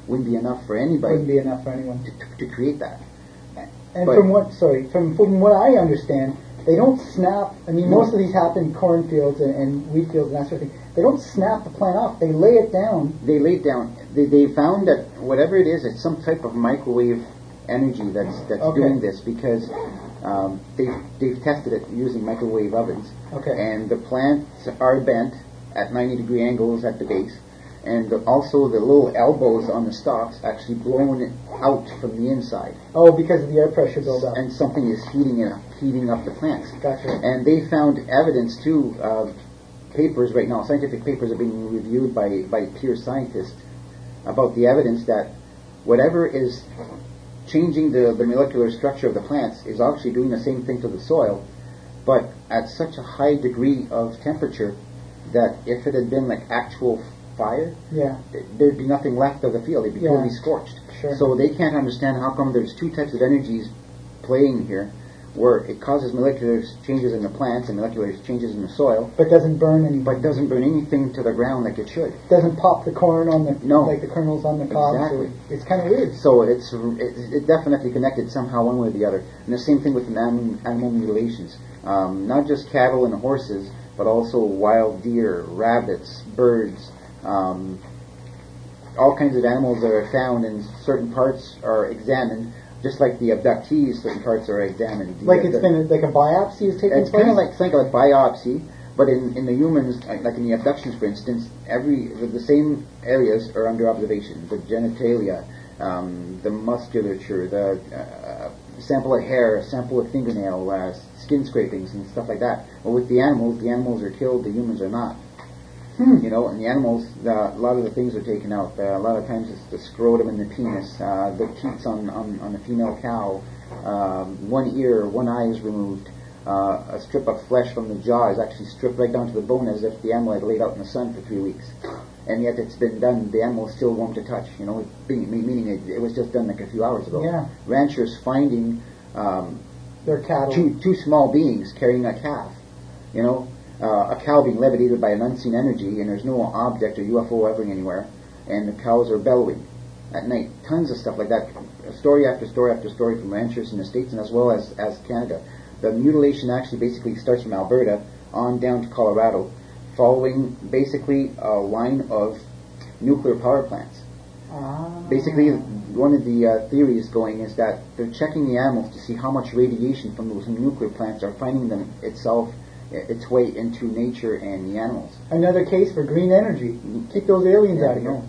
wouldn't be enough for anybody. Wouldn't be enough for anyone to, to, to create that. And but from what, sorry, from from what I understand, they don't snap. I mean, no. most of these happen in cornfields and, and wheat fields and that sort of thing. They don't snap the plant off. They lay it down. They lay it down. They, they found that whatever it is, it's some type of microwave energy that's that's okay. doing this, because um, they've they've tested it using microwave ovens. Okay. And the plants are bent at ninety degree angles at the base, and the, also the little elbows on the stalks actually blown out from the inside. Oh, because of the air pressure buildup. And something is heating it, heating up the plants. Gotcha. And they found evidence too. Uh, papers right now, scientific papers are being reviewed by by peer scientists about the evidence that whatever is changing the, the molecular structure of the plants is actually doing the same thing to the soil, but at such a high degree of temperature that if it had been like actual fire, yeah, there'd be nothing left of the field. It'd be yeah. totally scorched. Sure. So they can't understand how come there's two types of energies playing here, where it causes molecular changes in the plants and molecular changes in the soil, but doesn't burn anything. but doesn't burn anything to the ground like it should. Doesn't pop the corn on the no. like the kernels on the cob. Exactly. So it's kind of weird. So it's it, it definitely connected somehow one way or the other. And the same thing with animal, animal mutilations. Um, not just cattle and horses, but also wild deer, rabbits, birds, um, all kinds of animals that are found, and certain parts are examined. Just like the abductees, certain parts are examined. The, like it's the, been a, like a biopsy is taking it's place. kind of like think like biopsy, but in, in the humans, like in the abductions, for instance, every the same areas are under observation: the genitalia, um, the musculature, the uh, sample of hair, a sample of fingernail, uh, skin scrapings, and stuff like that. But with the animals, the animals are killed; the humans are not. Hmm. You know, and the animals, the, a lot of the things are taken out. Uh, a lot of times it's the scrotum and the penis, uh, the teats on, on, on a female cow, um, one ear, one eye is removed, uh, a strip of flesh from the jaw is actually stripped right down to the bone as if the animal had laid out in the sun for three weeks. And yet it's been done, the animal is still warm to touch, you know, being, meaning it, it was just done like a few hours ago. Yeah. Ranchers finding um, their cattle. Two, two small beings carrying a calf, you know, Uh, a cow being levitated by an unseen energy, and there's no object or U F O hovering anywhere, and the cows are bellowing at night. Tons of stuff like that. Story after story after story from ranchers in the States, and as well as, as Canada. The mutilation actually basically starts from Alberta on down to Colorado, following basically a line of nuclear power plants. Ah. Basically, one of the uh, theories going is that they're checking the animals to see how much radiation from those nuclear plants are finding them itself its way into nature and the animals. Another case for green energy. Keep those aliens yeah, out of here.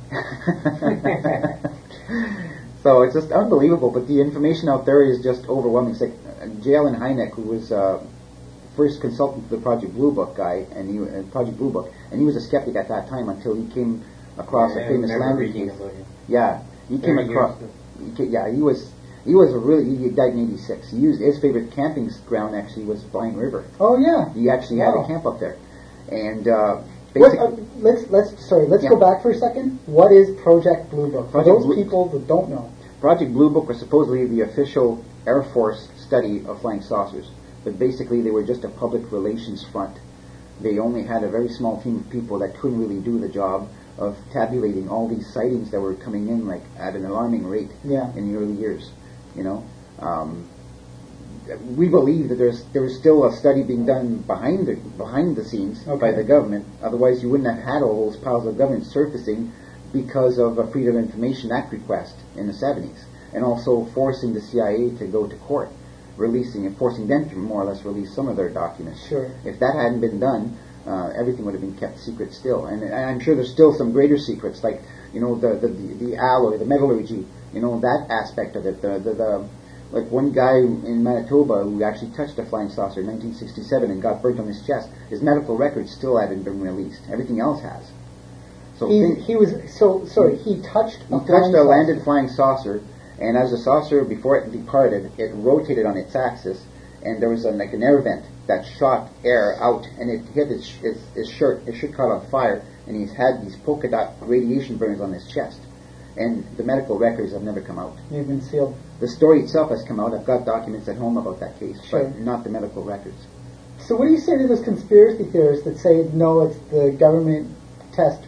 So it's just unbelievable, but the information out there is just overwhelming. It's like uh, J. Allen Hynek, who was uh, first consultant to the Project Blue Book guy, and he uh, Project Blue Book, and he was a skeptic at that time until he came across yeah, a famous land reading about him. Yeah, he came Very across. He came, yeah, he was. He was a really. He died in eighty-six. He used his favorite camping ground actually was Blind River. Oh yeah. He actually wow. had a camp up there, and uh, what, basically, uh, let's let's sorry. Let's Yeah. go back for a second. What is Project Blue Book for Project those Blue- people that don't know? Project Blue Book was supposedly the official Air Force study of flying saucers, but basically they were just a public relations front. They only had a very small team of people that couldn't really do the job of tabulating all these sightings that were coming in like at an alarming rate Yeah. in the early years. You know, um, we believe that there's there is still a study being done behind the behind the scenes Okay. by the government. Otherwise, you wouldn't have had all those piles of government surfacing because of a Freedom of Information Act request in the seventies, and also forcing the C I A to go to court, releasing and forcing them to more or less release some of their documents. Sure. If that hadn't been done, uh, everything would have been kept secret still. And, and I'm sure there's still some greater secrets, like you know the the, the, the alloy, the metallurgy. You know, that aspect of it, the, the, the, like one guy in Manitoba who actually touched a flying saucer in nineteen sixty-seven and got burnt on his chest, his medical records still hadn't been released. Everything else has. So He think- he was so sorry. He touched. he a touched flying a saucer. landed flying saucer, and as the saucer, before it departed, it rotated on its axis, and there was a, like an air vent that shot air out, and it hit his, his, his shirt. His shirt caught on fire, and he's had these polka dot radiation burns on his chest. And the medical records have never come out. They've been sealed. The story itself has come out. I've got documents at home about that case, Sure. but not the medical records. So what do you say to those conspiracy theorists that say no, it's the government test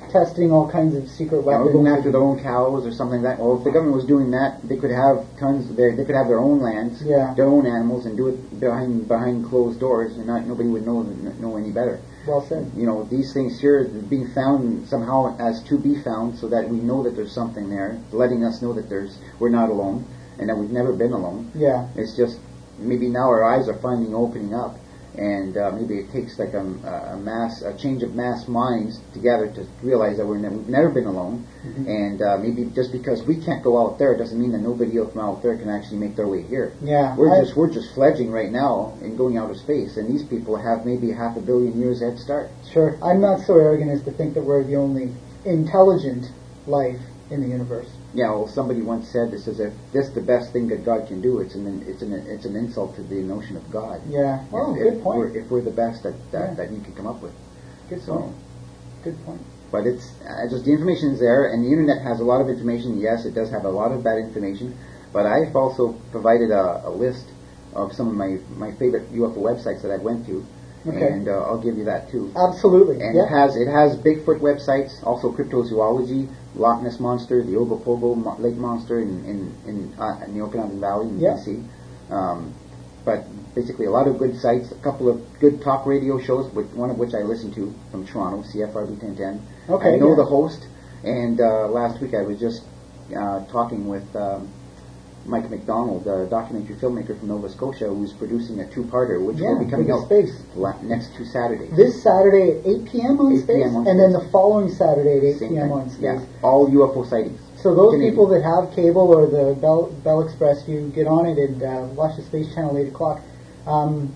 testing all kinds of secret You know, weapons. going after their own cows or something like that. Well, if the government was doing that, they could have tons. Of their, they could have their own lands, Yeah. their own animals, and do it behind behind closed doors, and not nobody would know know any better. Well said. You know, these things here being found somehow as to be found, so that we know that there's something there, letting us know that there's we're not alone, and that we've never been alone. Yeah. It's just maybe now our eyes are finally opening up, and uh, maybe it takes like a, a mass, a change of mass minds together to realize that we're ne- we've never been alone, Mm-hmm. and uh, maybe just because we can't go out there doesn't mean that nobody else from out there can actually make their way here. Yeah. We're I- just we're just fledging right now and going out of space, and these people have maybe half a billion years head start. Sure. I'm not so arrogant as to think that we're the only intelligent life in the universe. Yeah, well, somebody once said this is if this is the best thing that God can do. It's an it's an it's an insult to the notion of God. Yeah. Oh, if, good if point. We're, if we're the best that that, Yeah. that you can come up with. Good So, point. Good point. but it's uh, just the information is there, and the internet has a lot of information. Yes, it does have a lot of bad information, but I've also provided a, a list of some of my my favorite U F O websites that I went to, Okay. and uh, I'll give you that too. Absolutely. And yeah. it has it has Bigfoot websites, also cryptozoology, Loch Ness Monster, the Ogopogo Mo- Lake Monster in in in, uh, in the Okanagan Valley in Yeah. B C. Um, but basically, a lot of good sites, a couple of good talk radio shows, with one of which I listen to from Toronto, C F R B ten ten. Okay, I know yeah. the host, and uh, last week I was just uh, talking with um, Mike McDonald, a documentary filmmaker from Nova Scotia, who's producing a two-parter, which Yeah, will be coming with out Space. la- next two Saturdays. This Saturday at eight p.m. on eight Space, p.m. on and then Space. the following Saturday at eight Same p.m. thing. on Space. Yeah, all U F O sightings. So those Canadian. people that have cable or the Bell, Bell Express, you get on it and uh, watch the Space Channel eight o'clock. Um,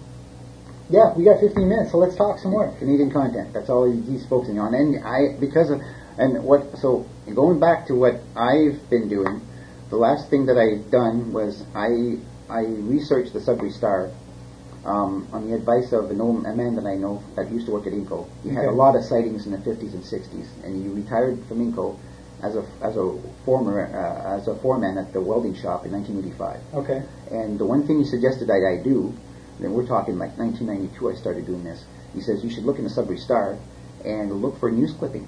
yeah, we got fifteen minutes, so let's talk some more. Canadian content. That's all he- he's focusing on. And I, because of, and what, so going back to what I've been doing, the last thing that I've done was I I researched the Sudbury Star um, on the advice of an old a man that I know that used to work at Inco. He had Okay. a lot of sightings in the fifties and sixties, and he retired from Inco as a as a former uh, as a foreman at the welding shop in nineteen eighty-five. Okay. And the one thing he suggested that I do, and we're talking like nineteen ninety-two I started doing this, he says you should look in the Sudbury Star and look for news clippings.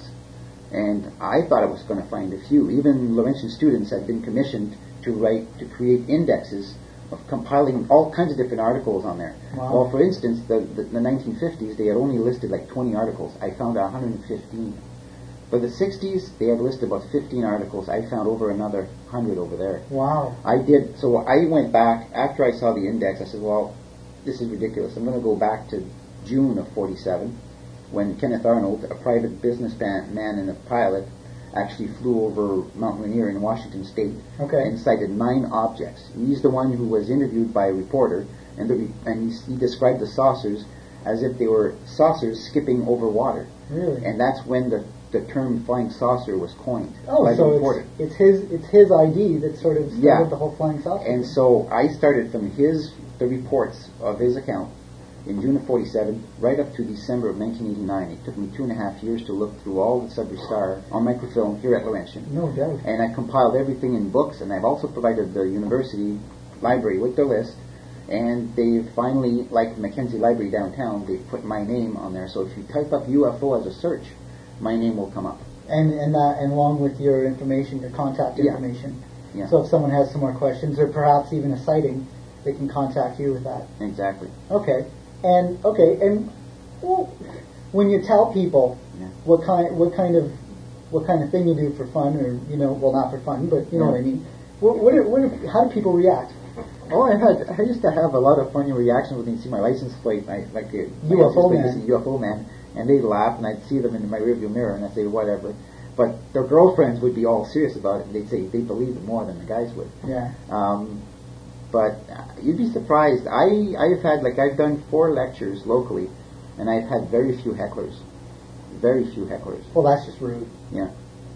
And I thought I was going to find a few. Even Laurentian students had been commissioned to write, to create indexes of compiling all kinds of different articles on there. Wow. Well, for instance, the, the, the nineteen fifties, they had only listed like twenty articles. I found one hundred fifteen. For the sixties, they had listed about fifteen articles. I found over another one hundred over there. Wow. I did, so I went back, after I saw the index, I said, well, this is ridiculous. I'm going to go back to June of forty-seven, when Kenneth Arnold, a private businessman man and a pilot, actually flew over Mount Rainier in Washington State Okay. and sighted nine objects. He's the one who was interviewed by a reporter, and, the, and he, he described the saucers as if they were saucers skipping over water. Really? And that's when the, the term flying saucer was coined Oh, by the so reporter. it's, it's his it's his I D that sort of started Yeah. the whole flying saucer. And so I started from his the reports of his account in June of forty-seven right up to December of nineteen eighty-nine. It took me two and a half years to look through all the Sudbury Star on microfilm here at Laurentian. No doubt. And I compiled everything in books, and I've also provided the university library with their list. And they finally, like Mackenzie Library downtown, they put my name on there. So if you type up U F O as a search, my name will come up. And and that and along with your information, your contact Yeah. information. Yeah. So if someone has some more questions or perhaps even a sighting, they can contact you with that. Exactly. Okay. And okay, and well, when you tell people Yeah. what kind what kind of what kind of thing you do for fun, or you know, well, not for fun, but you know Yeah. what I mean. What, what, are, what are, how do people react? Oh, I had I used to have a lot of funny reactions when they see my license plate, I, like a U F O my license plate man. is a U F O man, and they'd laugh, and I'd see them in my rearview mirror, and I'd say whatever. But their girlfriends would be all serious about it, and they'd say they believe it more than the guys would. Yeah. Um, but uh, you'd be surprised. I I've had like I've done four lectures locally, and I've had very few hecklers, very few hecklers. Well, that's just rude. Yeah.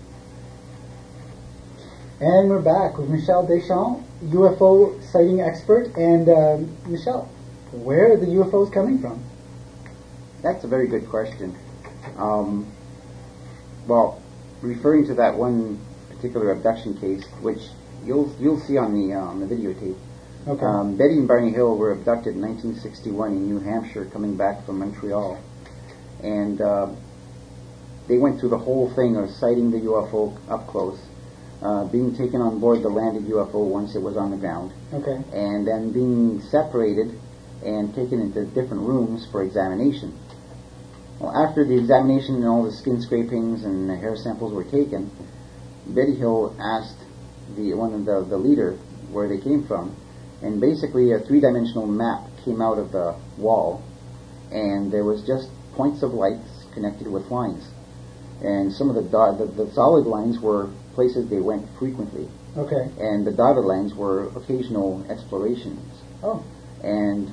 And we're back with Michel Deschamps, U F O sighting expert. And um, Michel, where are the U F Os coming from? That's a very good question. Um, well, referring to that one particular abduction case, which you'll you'll see on the uh, on the videotape. Okay. Um, Betty and Barney Hill were abducted in nineteen sixty-one in New Hampshire, coming back from Montreal, and uh, they went through the whole thing of sighting the U F O up close, uh, being taken on board the landed U F O once it was on the ground, Okay. and then being separated and taken into different rooms for examination. Well, after the examination and all the skin scrapings and the hair samples were taken, Betty Hill asked the one of the, the leader where they came from, and basically a three-dimensional map came out of the wall, and there was just points of lights connected with lines. And some of the, dot, the, the solid lines were places they went frequently, Okay. and the dotted lines were occasional explorations. Oh. And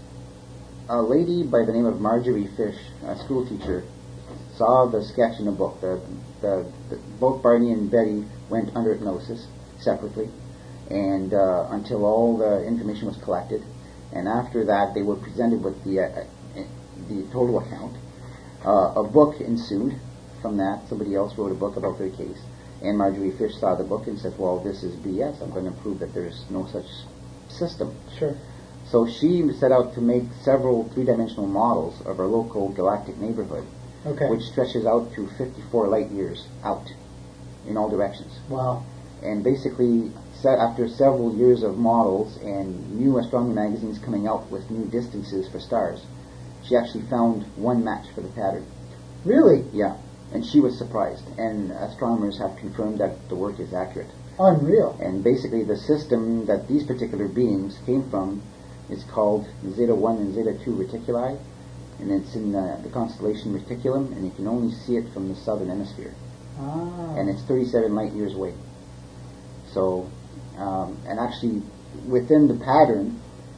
a lady by the name of Marjorie Fish, a school teacher, saw the sketch in a book. The, the, the, both Barney and Betty went under hypnosis separately, and uh, until all the information was collected. And after that, they were presented with the uh, the total account. Uh, a book ensued from that. Somebody else wrote a book about their case, and Marjorie Fish saw the book and said, "Well, this is B S. I'm going to prove that there's no such system." Sure. So she set out to make several three-dimensional models of our local galactic neighborhood, Okay. which stretches out to fifty-four light years out in all directions. Wow. And basically, se- after several years of models and new astronomy magazines coming out with new distances for stars, she actually found one match for the pattern. Really? Yeah. And she was surprised. And astronomers have confirmed that the work is accurate. Unreal. And basically, the system that these particular beings came from is called Zeta one and Zeta two Reticuli, and it's in the, the constellation Reticulum, and you can only see it from the southern hemisphere. Ah. And it's thirty-seven light years away. So, um, and actually, within the pattern,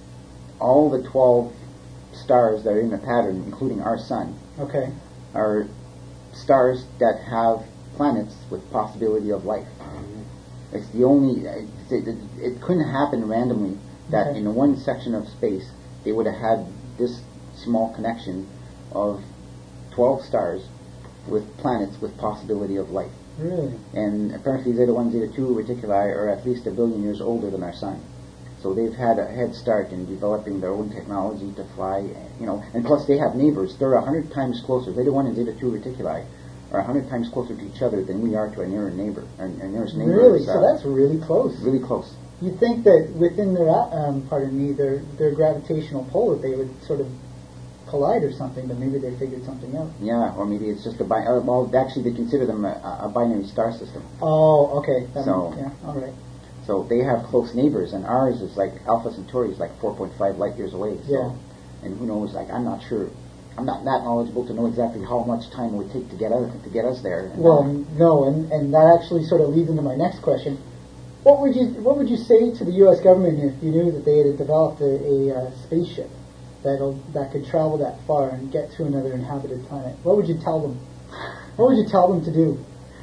all the twelve stars that are in the pattern, including our sun, Okay. are stars that have planets with possibility of life. It's the only, it, it, it couldn't happen randomly that Okay. in one section of space they would have had this small connection of twelve stars with planets with possibility of life. Really? And apparently Zeta one, Zeta two Reticuli are at least a billion years older than our sun. So they've had a head start in developing their own technology to fly, you know, and plus they have neighbors. They're a hundred times closer. Zeta one and Zeta two Reticuli are a hundred times closer to each other than we are to our near neighbor. Our, our nearest neighbor Really? is, So uh, that's really close. really close. You'd think that within their, um, pardon me, their their gravitational pull, that they would sort of collide or something, but maybe they figured something out. Yeah, or maybe it's just a bi- uh, well, actually they consider them a, a binary star system. Oh, okay. That So- makes, yeah, all right. So they have close neighbors, and ours is like Alpha Centauri is like four point five light years away. So, Yeah. and who knows? Like I'm not sure. I'm not that knowledgeable to know exactly how much time it would take to get us to get us there. And Well, no, and, and that actually sort of leads into my next question. What would you what would you say to the U S government if you knew that they had developed a, a uh, spaceship that'll that could travel that far and get to another inhabited planet? What would you tell them? What would you tell them to do?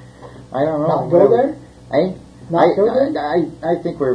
I don't know. Not go Well, there? I, Not I, go there? I, I, I think we're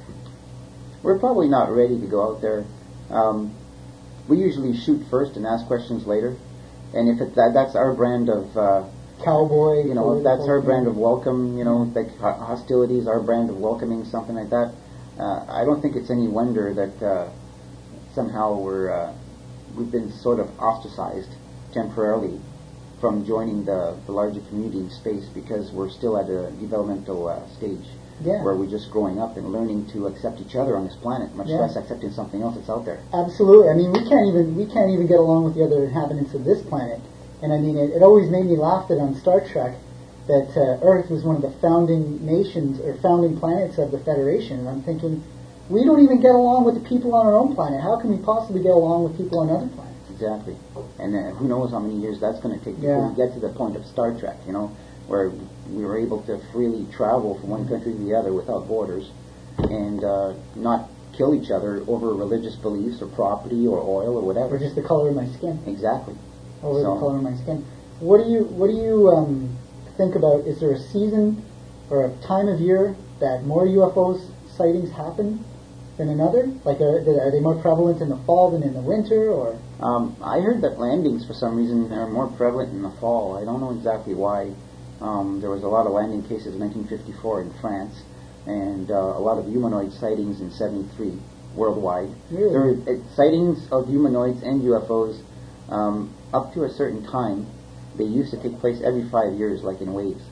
we're probably not ready to go out there. Um, we usually shoot first and ask questions later, and if it, that, that's our brand of uh, Cowboy. you know, if that's our political- brand of welcome, you know, like ho- hostilities, our brand of welcoming, something like that. Uh, I don't think it's any wonder that uh, somehow we're uh, we've been sort of ostracized temporarily from joining the, the larger community in space because we're still at a developmental uh, stage Yeah. where we're just growing up and learning to accept each other on this planet, much Yeah. less accepting something else that's out there. Absolutely. I mean, we can't even we can't even get along with the other inhabitants of this planet. And I mean, it, it always made me laugh that on Star Trek that uh, Earth was one of the founding nations or founding planets of the Federation. And I'm thinking, we don't even get along with the people on our own planet. How can we possibly get along with people on other planets? Exactly. And uh, who knows how many years that's going to take Yeah. before we get to the point of Star Trek, you know, where we were able to freely travel from one country to the other without borders and uh, not kill each other over religious beliefs or property or oil or whatever. Or just the color of my skin. Exactly. Over So- the color of my skin. What do you what do you um, think about? Is there a season or a time of year that more U F O sightings happen than another? Like, are, are they more prevalent in the fall than in the winter? Or Um, I heard that landings, for some reason, are more prevalent in the fall. I don't know exactly why. Um, there was a lot of landing cases in nineteen fifty-four in France, and uh, a lot of humanoid sightings in seventy-three worldwide. Really? There were uh, sightings of humanoids and U F Os um, up to a certain time. they used to take place every five years, like in waves.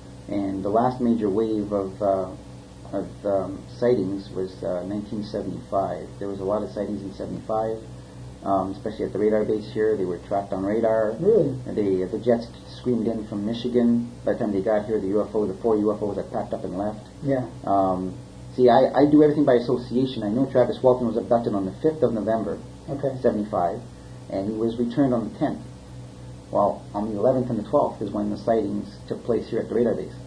And the last major wave of uh, of um, sightings was uh, nineteen seventy-five. There was a lot of sightings in seventy-five, um, especially at the radar base here. They were tracked on radar. Really? They, the jets screamed in from Michigan. By the time they got here, the U F O, the four U F Os had packed up and left. Yeah. Um, see, I, I do everything by association. I know Travis Walton was abducted on the fifth of November, Okay. seventy-five, and he was returned on the tenth. Well, on the eleventh and the twelfth is when the sightings took place here at the radar base.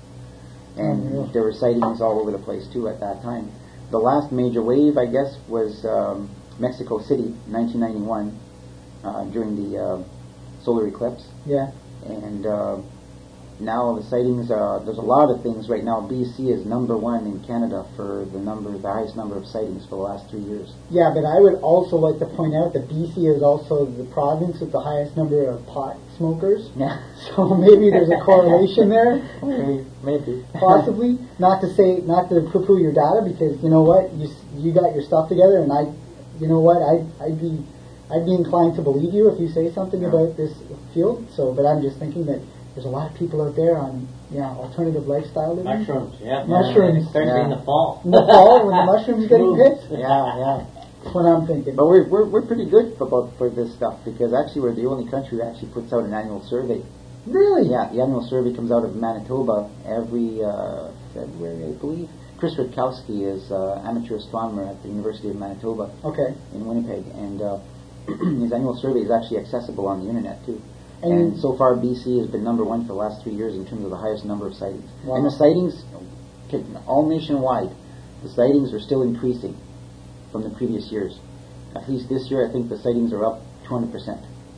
And Oh, yeah. there were sightings all over the place, too, at that time. The last major wave, I guess, was um, Mexico City, nineteen ninety-one, uh, during the uh, solar eclipse. Yeah. And uh, now the sightings, uh, there's a lot of things right now. B C is number one in Canada for the number, the highest number of sightings for the last three years. Yeah, but I would also like to point out that B C is also the province with the highest number of pot smokers. Yeah. So maybe there's a correlation there. Maybe. Maybe. Possibly. Not to say, not to poo-poo your data, because you know what, you s- you got your stuff together, and I, you know what, I I'd be I'd be inclined to believe you if you say something Yeah. about this field. So, but I'm just thinking that there's a lot of people out there on yeah alternative lifestyle living. Mushrooms, yeah. Mushrooms. Especially Yeah. in the fall. In the fall when the mushrooms getting Move. picked. Yeah, yeah. That's what I'm thinking. But we're, we're, we're pretty good for, about, for this stuff, because actually we're the only country that actually puts out an annual survey. Really? Yeah, the annual survey comes out of Manitoba every uh, February, I believe. Chris Rutkowski is uh, amateur astronomer at the University of Manitoba Okay. in Winnipeg, and uh, his annual survey is actually accessible on the internet too. And- And, so far, B C has been number one for the last three years in terms of the highest number of sightings. Wow. And the sightings, okay, all nationwide, the sightings are still increasing from the previous years. At least this year, I think the sightings are up two hundred percent.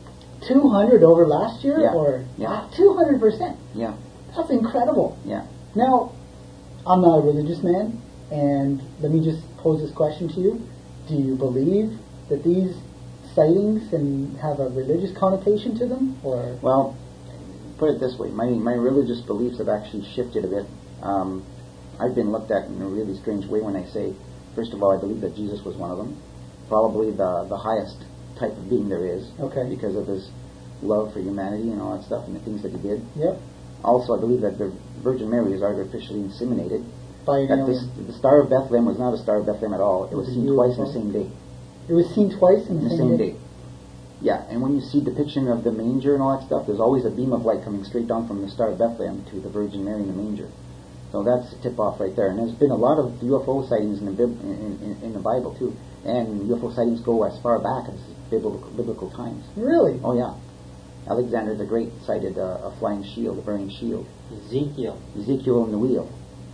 two hundred over last year, Yeah. or Yeah. two hundred percent. Yeah, That's incredible. yeah. Now, I'm not a religious man, and let me just pose this question to you: do you believe that these sightings can have a religious connotation to them, or Well, put it this way: my my religious beliefs have actually shifted a bit. Um, I've been looked at in a really strange way when I say, first of all, I believe that Jesus was one of them, probably the the highest type of being there is, Okay. because of his love for humanity and all that stuff and the things that he did. yep, Also, I believe that the Virgin Mary is artificially inseminated. by an That this, alien? the Star of Bethlehem was not a Star of Bethlehem at all. It was Was it seen U F O? twice in the same day. It was seen twice in In the, the same day. Yeah, and when you see depiction of the manger and all that stuff, there's always a beam of light coming straight down from the Star of Bethlehem to the Virgin Mary in the manger. So that's a tip-off right there. And there's been a lot of U F O sightings in the Bib- in, in, in the Bible too, and U F O sightings go as far back as biblical, biblical times. Really? Oh yeah, Alexander the Great sighted uh, a flying shield, a burning shield. Ezekiel. Ezekiel in the wheel.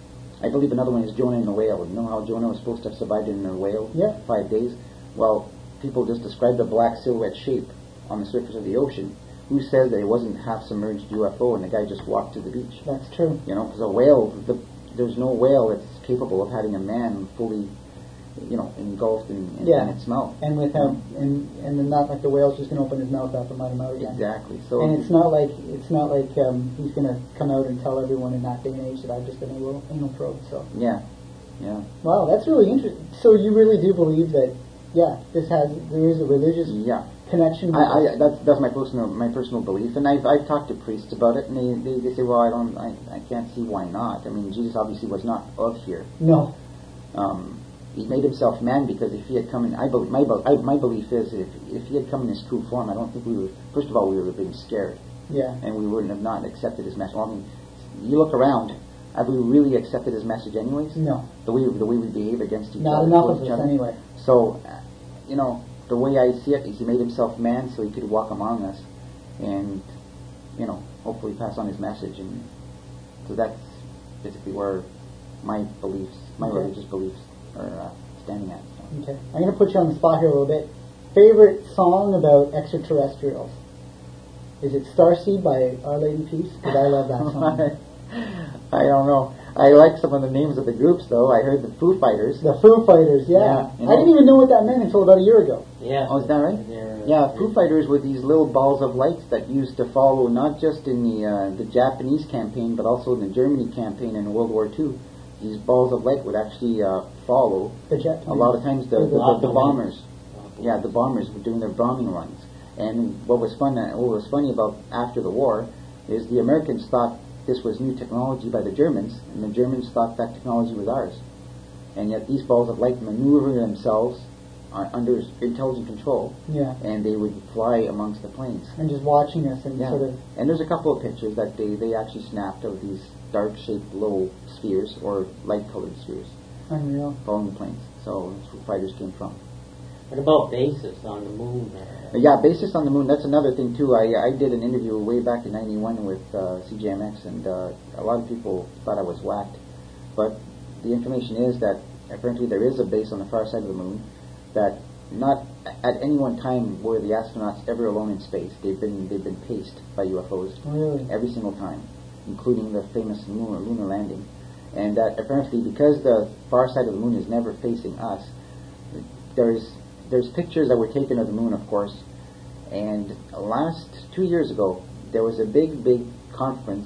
I believe another one is Jonah in the whale. You know how Jonah was supposed to have survived in a whale? Yeah. Five days. Well, people just described a black silhouette shape on the surface of the ocean. Who says that it wasn't half submerged U F O and the guy just walked to the beach? That's true. You know, because a whale, the, there's no whale that's capable of having a man fully, you know, engulfed in, in, Yeah. in its mouth. And without, and and then not like the whale's just going to open his mouth up and let him out again. Exactly. So And it's not like it's not like um, he's going to come out and tell everyone in that day and age that I've just been anal, anal probe. So yeah, yeah, wow, that's really interesting. So you really do believe that? Yeah, this has there is a religious yeah. connection. With I, I it. that's that's my personal my personal belief, and I've I've talked to priests about it, and they, they, they say, well, I don't I, I can't see why not. I mean, Jesus obviously was not of here. No. Um, he made himself man because if he had come in, I believe my be- I, my belief is if if he had come in his true form, I don't think we would. First of all, we would have been scared, Yeah. and we wouldn't have not accepted his message. Well, I mean, you look around. Have we really accepted his message, anyways? No. The way the way we behave against each Not other, enough towards of each us other. anyway. So, uh, you know, the way I see it is he made himself man so he could walk among us and, you know, hopefully pass on his message. And so that's basically where my beliefs, my Okay. religious beliefs are uh, standing at. So. Okay. I'm going to put you on the spot here a little bit. Favorite song about extraterrestrials? Is it Starseed by Our Lady Peace? Because I love that song. I don't know. I like some of the names of the groups, though. I heard the Foo Fighters. The Foo Fighters, yeah. Yeah, you I didn't know. even know what that meant until about a year ago. Yeah. Oh, is that right? They're, Yeah, Foo Fighters were these little balls of lights that used to follow not just in the uh, the Japanese campaign, but also in the Germany campaign in World War Two. These balls of light would actually uh, follow The jet a lot of times the, the, the, the Aquaman. bombers. Yeah, the bombers were doing their bombing runs. And what was fun, uh, what was funny about after the war is the Americans thought this was new technology by the Germans, and the Germans thought that technology was ours. And yet these balls of light maneuver themselves uh, under intelligent control, Yeah. and they would fly amongst the planes. And just watching us and Yeah. sort of... And there's a couple of pictures that they, they actually snapped of these dark-shaped little spheres, or light-colored spheres, Unreal. following the planes. So that's where fighters came from. What about bases on the moon? Uh, yeah, basis on the moon, that's another thing too. I, I did an interview way back in ninety-one with uh, C J M X, and uh, a lot of people thought I was whacked. But the information is that apparently there is a base on the far side of the moon, that not at any one time were the astronauts ever alone in space. They've been they've been paced by U F Os Really? every single time, including the famous lunar, lunar landing. And that apparently because the far side of the moon is never facing us, there's there's pictures that were taken of the moon, of course. And last two years ago, there was a big, big conference,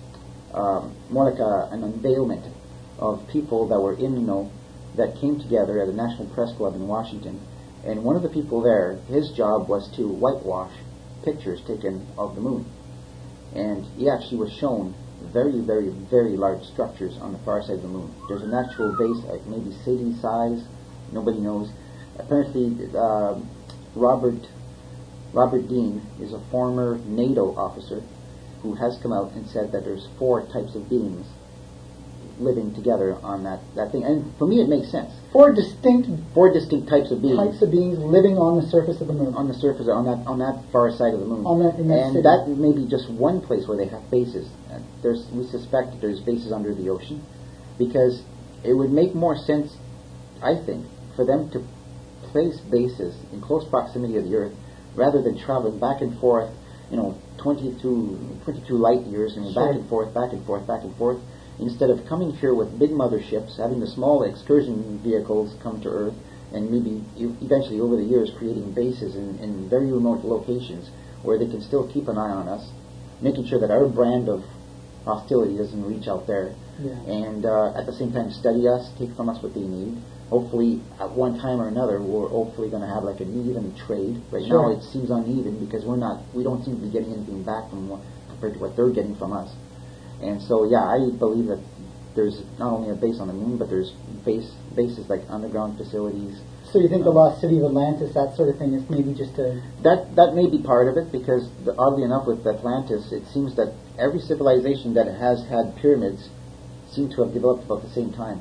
um, more like a, an unveilment of people that were in the know that came together at the National Press Club in Washington. And one of the people there, his job was to whitewash pictures taken of the moon. And he actually was shown very, very, very large structures on the far side of the moon. There's an actual base, like maybe city size, nobody knows. Apparently, uh, Robert Robert Dean is a former NATO officer who has come out and said that there's four types of beings living together on that, that thing. And for me, it makes sense. Four distinct Four distinct types of beings types of beings living on the surface of the moon. on the surface, on that on that far side of the moon. On that- in that and city. that may be just one place where they have bases. Uh, There's, we suspect that there's bases under the ocean, because it would make more sense, I think, for them to place bases in close proximity of the Earth, rather than traveling back and forth, you know, twenty-two, twenty-two light years, and Sure. back and forth, back and forth, back and forth, instead of coming here with big motherships, having the small excursion vehicles come to Earth, and maybe e- eventually over the years creating bases in, in very remote locations where they can still keep an eye on us, making sure that our brand of hostility doesn't reach out there, Yeah. and uh, at the same time study us, take from us what they need. Hopefully, at one time or another, we're hopefully going to have like an even trade. Right Sure. now, it seems uneven because we're not, we don't seem to be getting anything back from what, compared to what they're getting from us. And so, yeah, I believe that there's not only a base on the moon, but there's base bases like underground facilities. So you think the Um, lost city of Atlantis, that sort of thing, is maybe just a... That that may be part of it, because the, oddly enough, with Atlantis, it seems that every civilization that has had pyramids seem to have developed about the same time.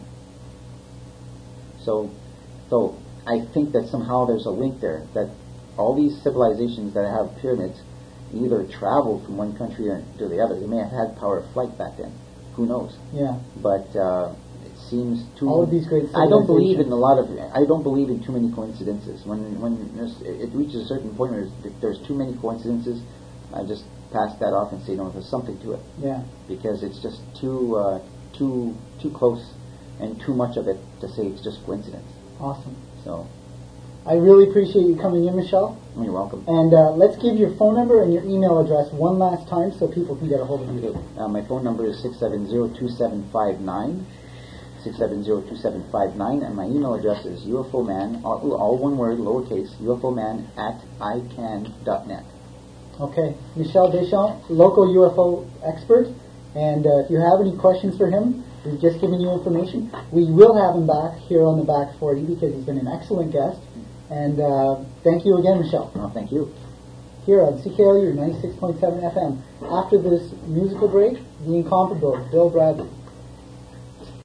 So, so I think that somehow there's a link there, that all these civilizations that have pyramids either traveled from one country to the other. They may have had power of flight back then. Who knows? Yeah. But uh, it seems too. All of these great I don't believe in civilizations. a lot of. I don't believe in too many coincidences. When when there's, it reaches a certain point where there's, there's too many coincidences, I just pass that off and say no. There's something to it, Yeah. because it's just too uh, too too close and too much of it to say it's just coincidence. Awesome. So I really appreciate you coming in, Michelle. you're welcome. And uh, let's give your phone number and your email address one last time so people can get a hold of you. Okay. Uh, my phone number is six seven zero two seven five nine. six seven zero two seven five nine, and my email address is ufoman, all, all one word, lowercase, ufoman at ican dot net. Okay. Michel Deschamps, local U F O expert. And uh, if you have any questions for him, we've just given you information. We will have him back here on the Back forty because he's been an excellent guest. And uh, thank you again, Michelle. Well, thank you. Here on C K L U ninety-six point seven F M. After this musical break, the incomparable Bill Bradley.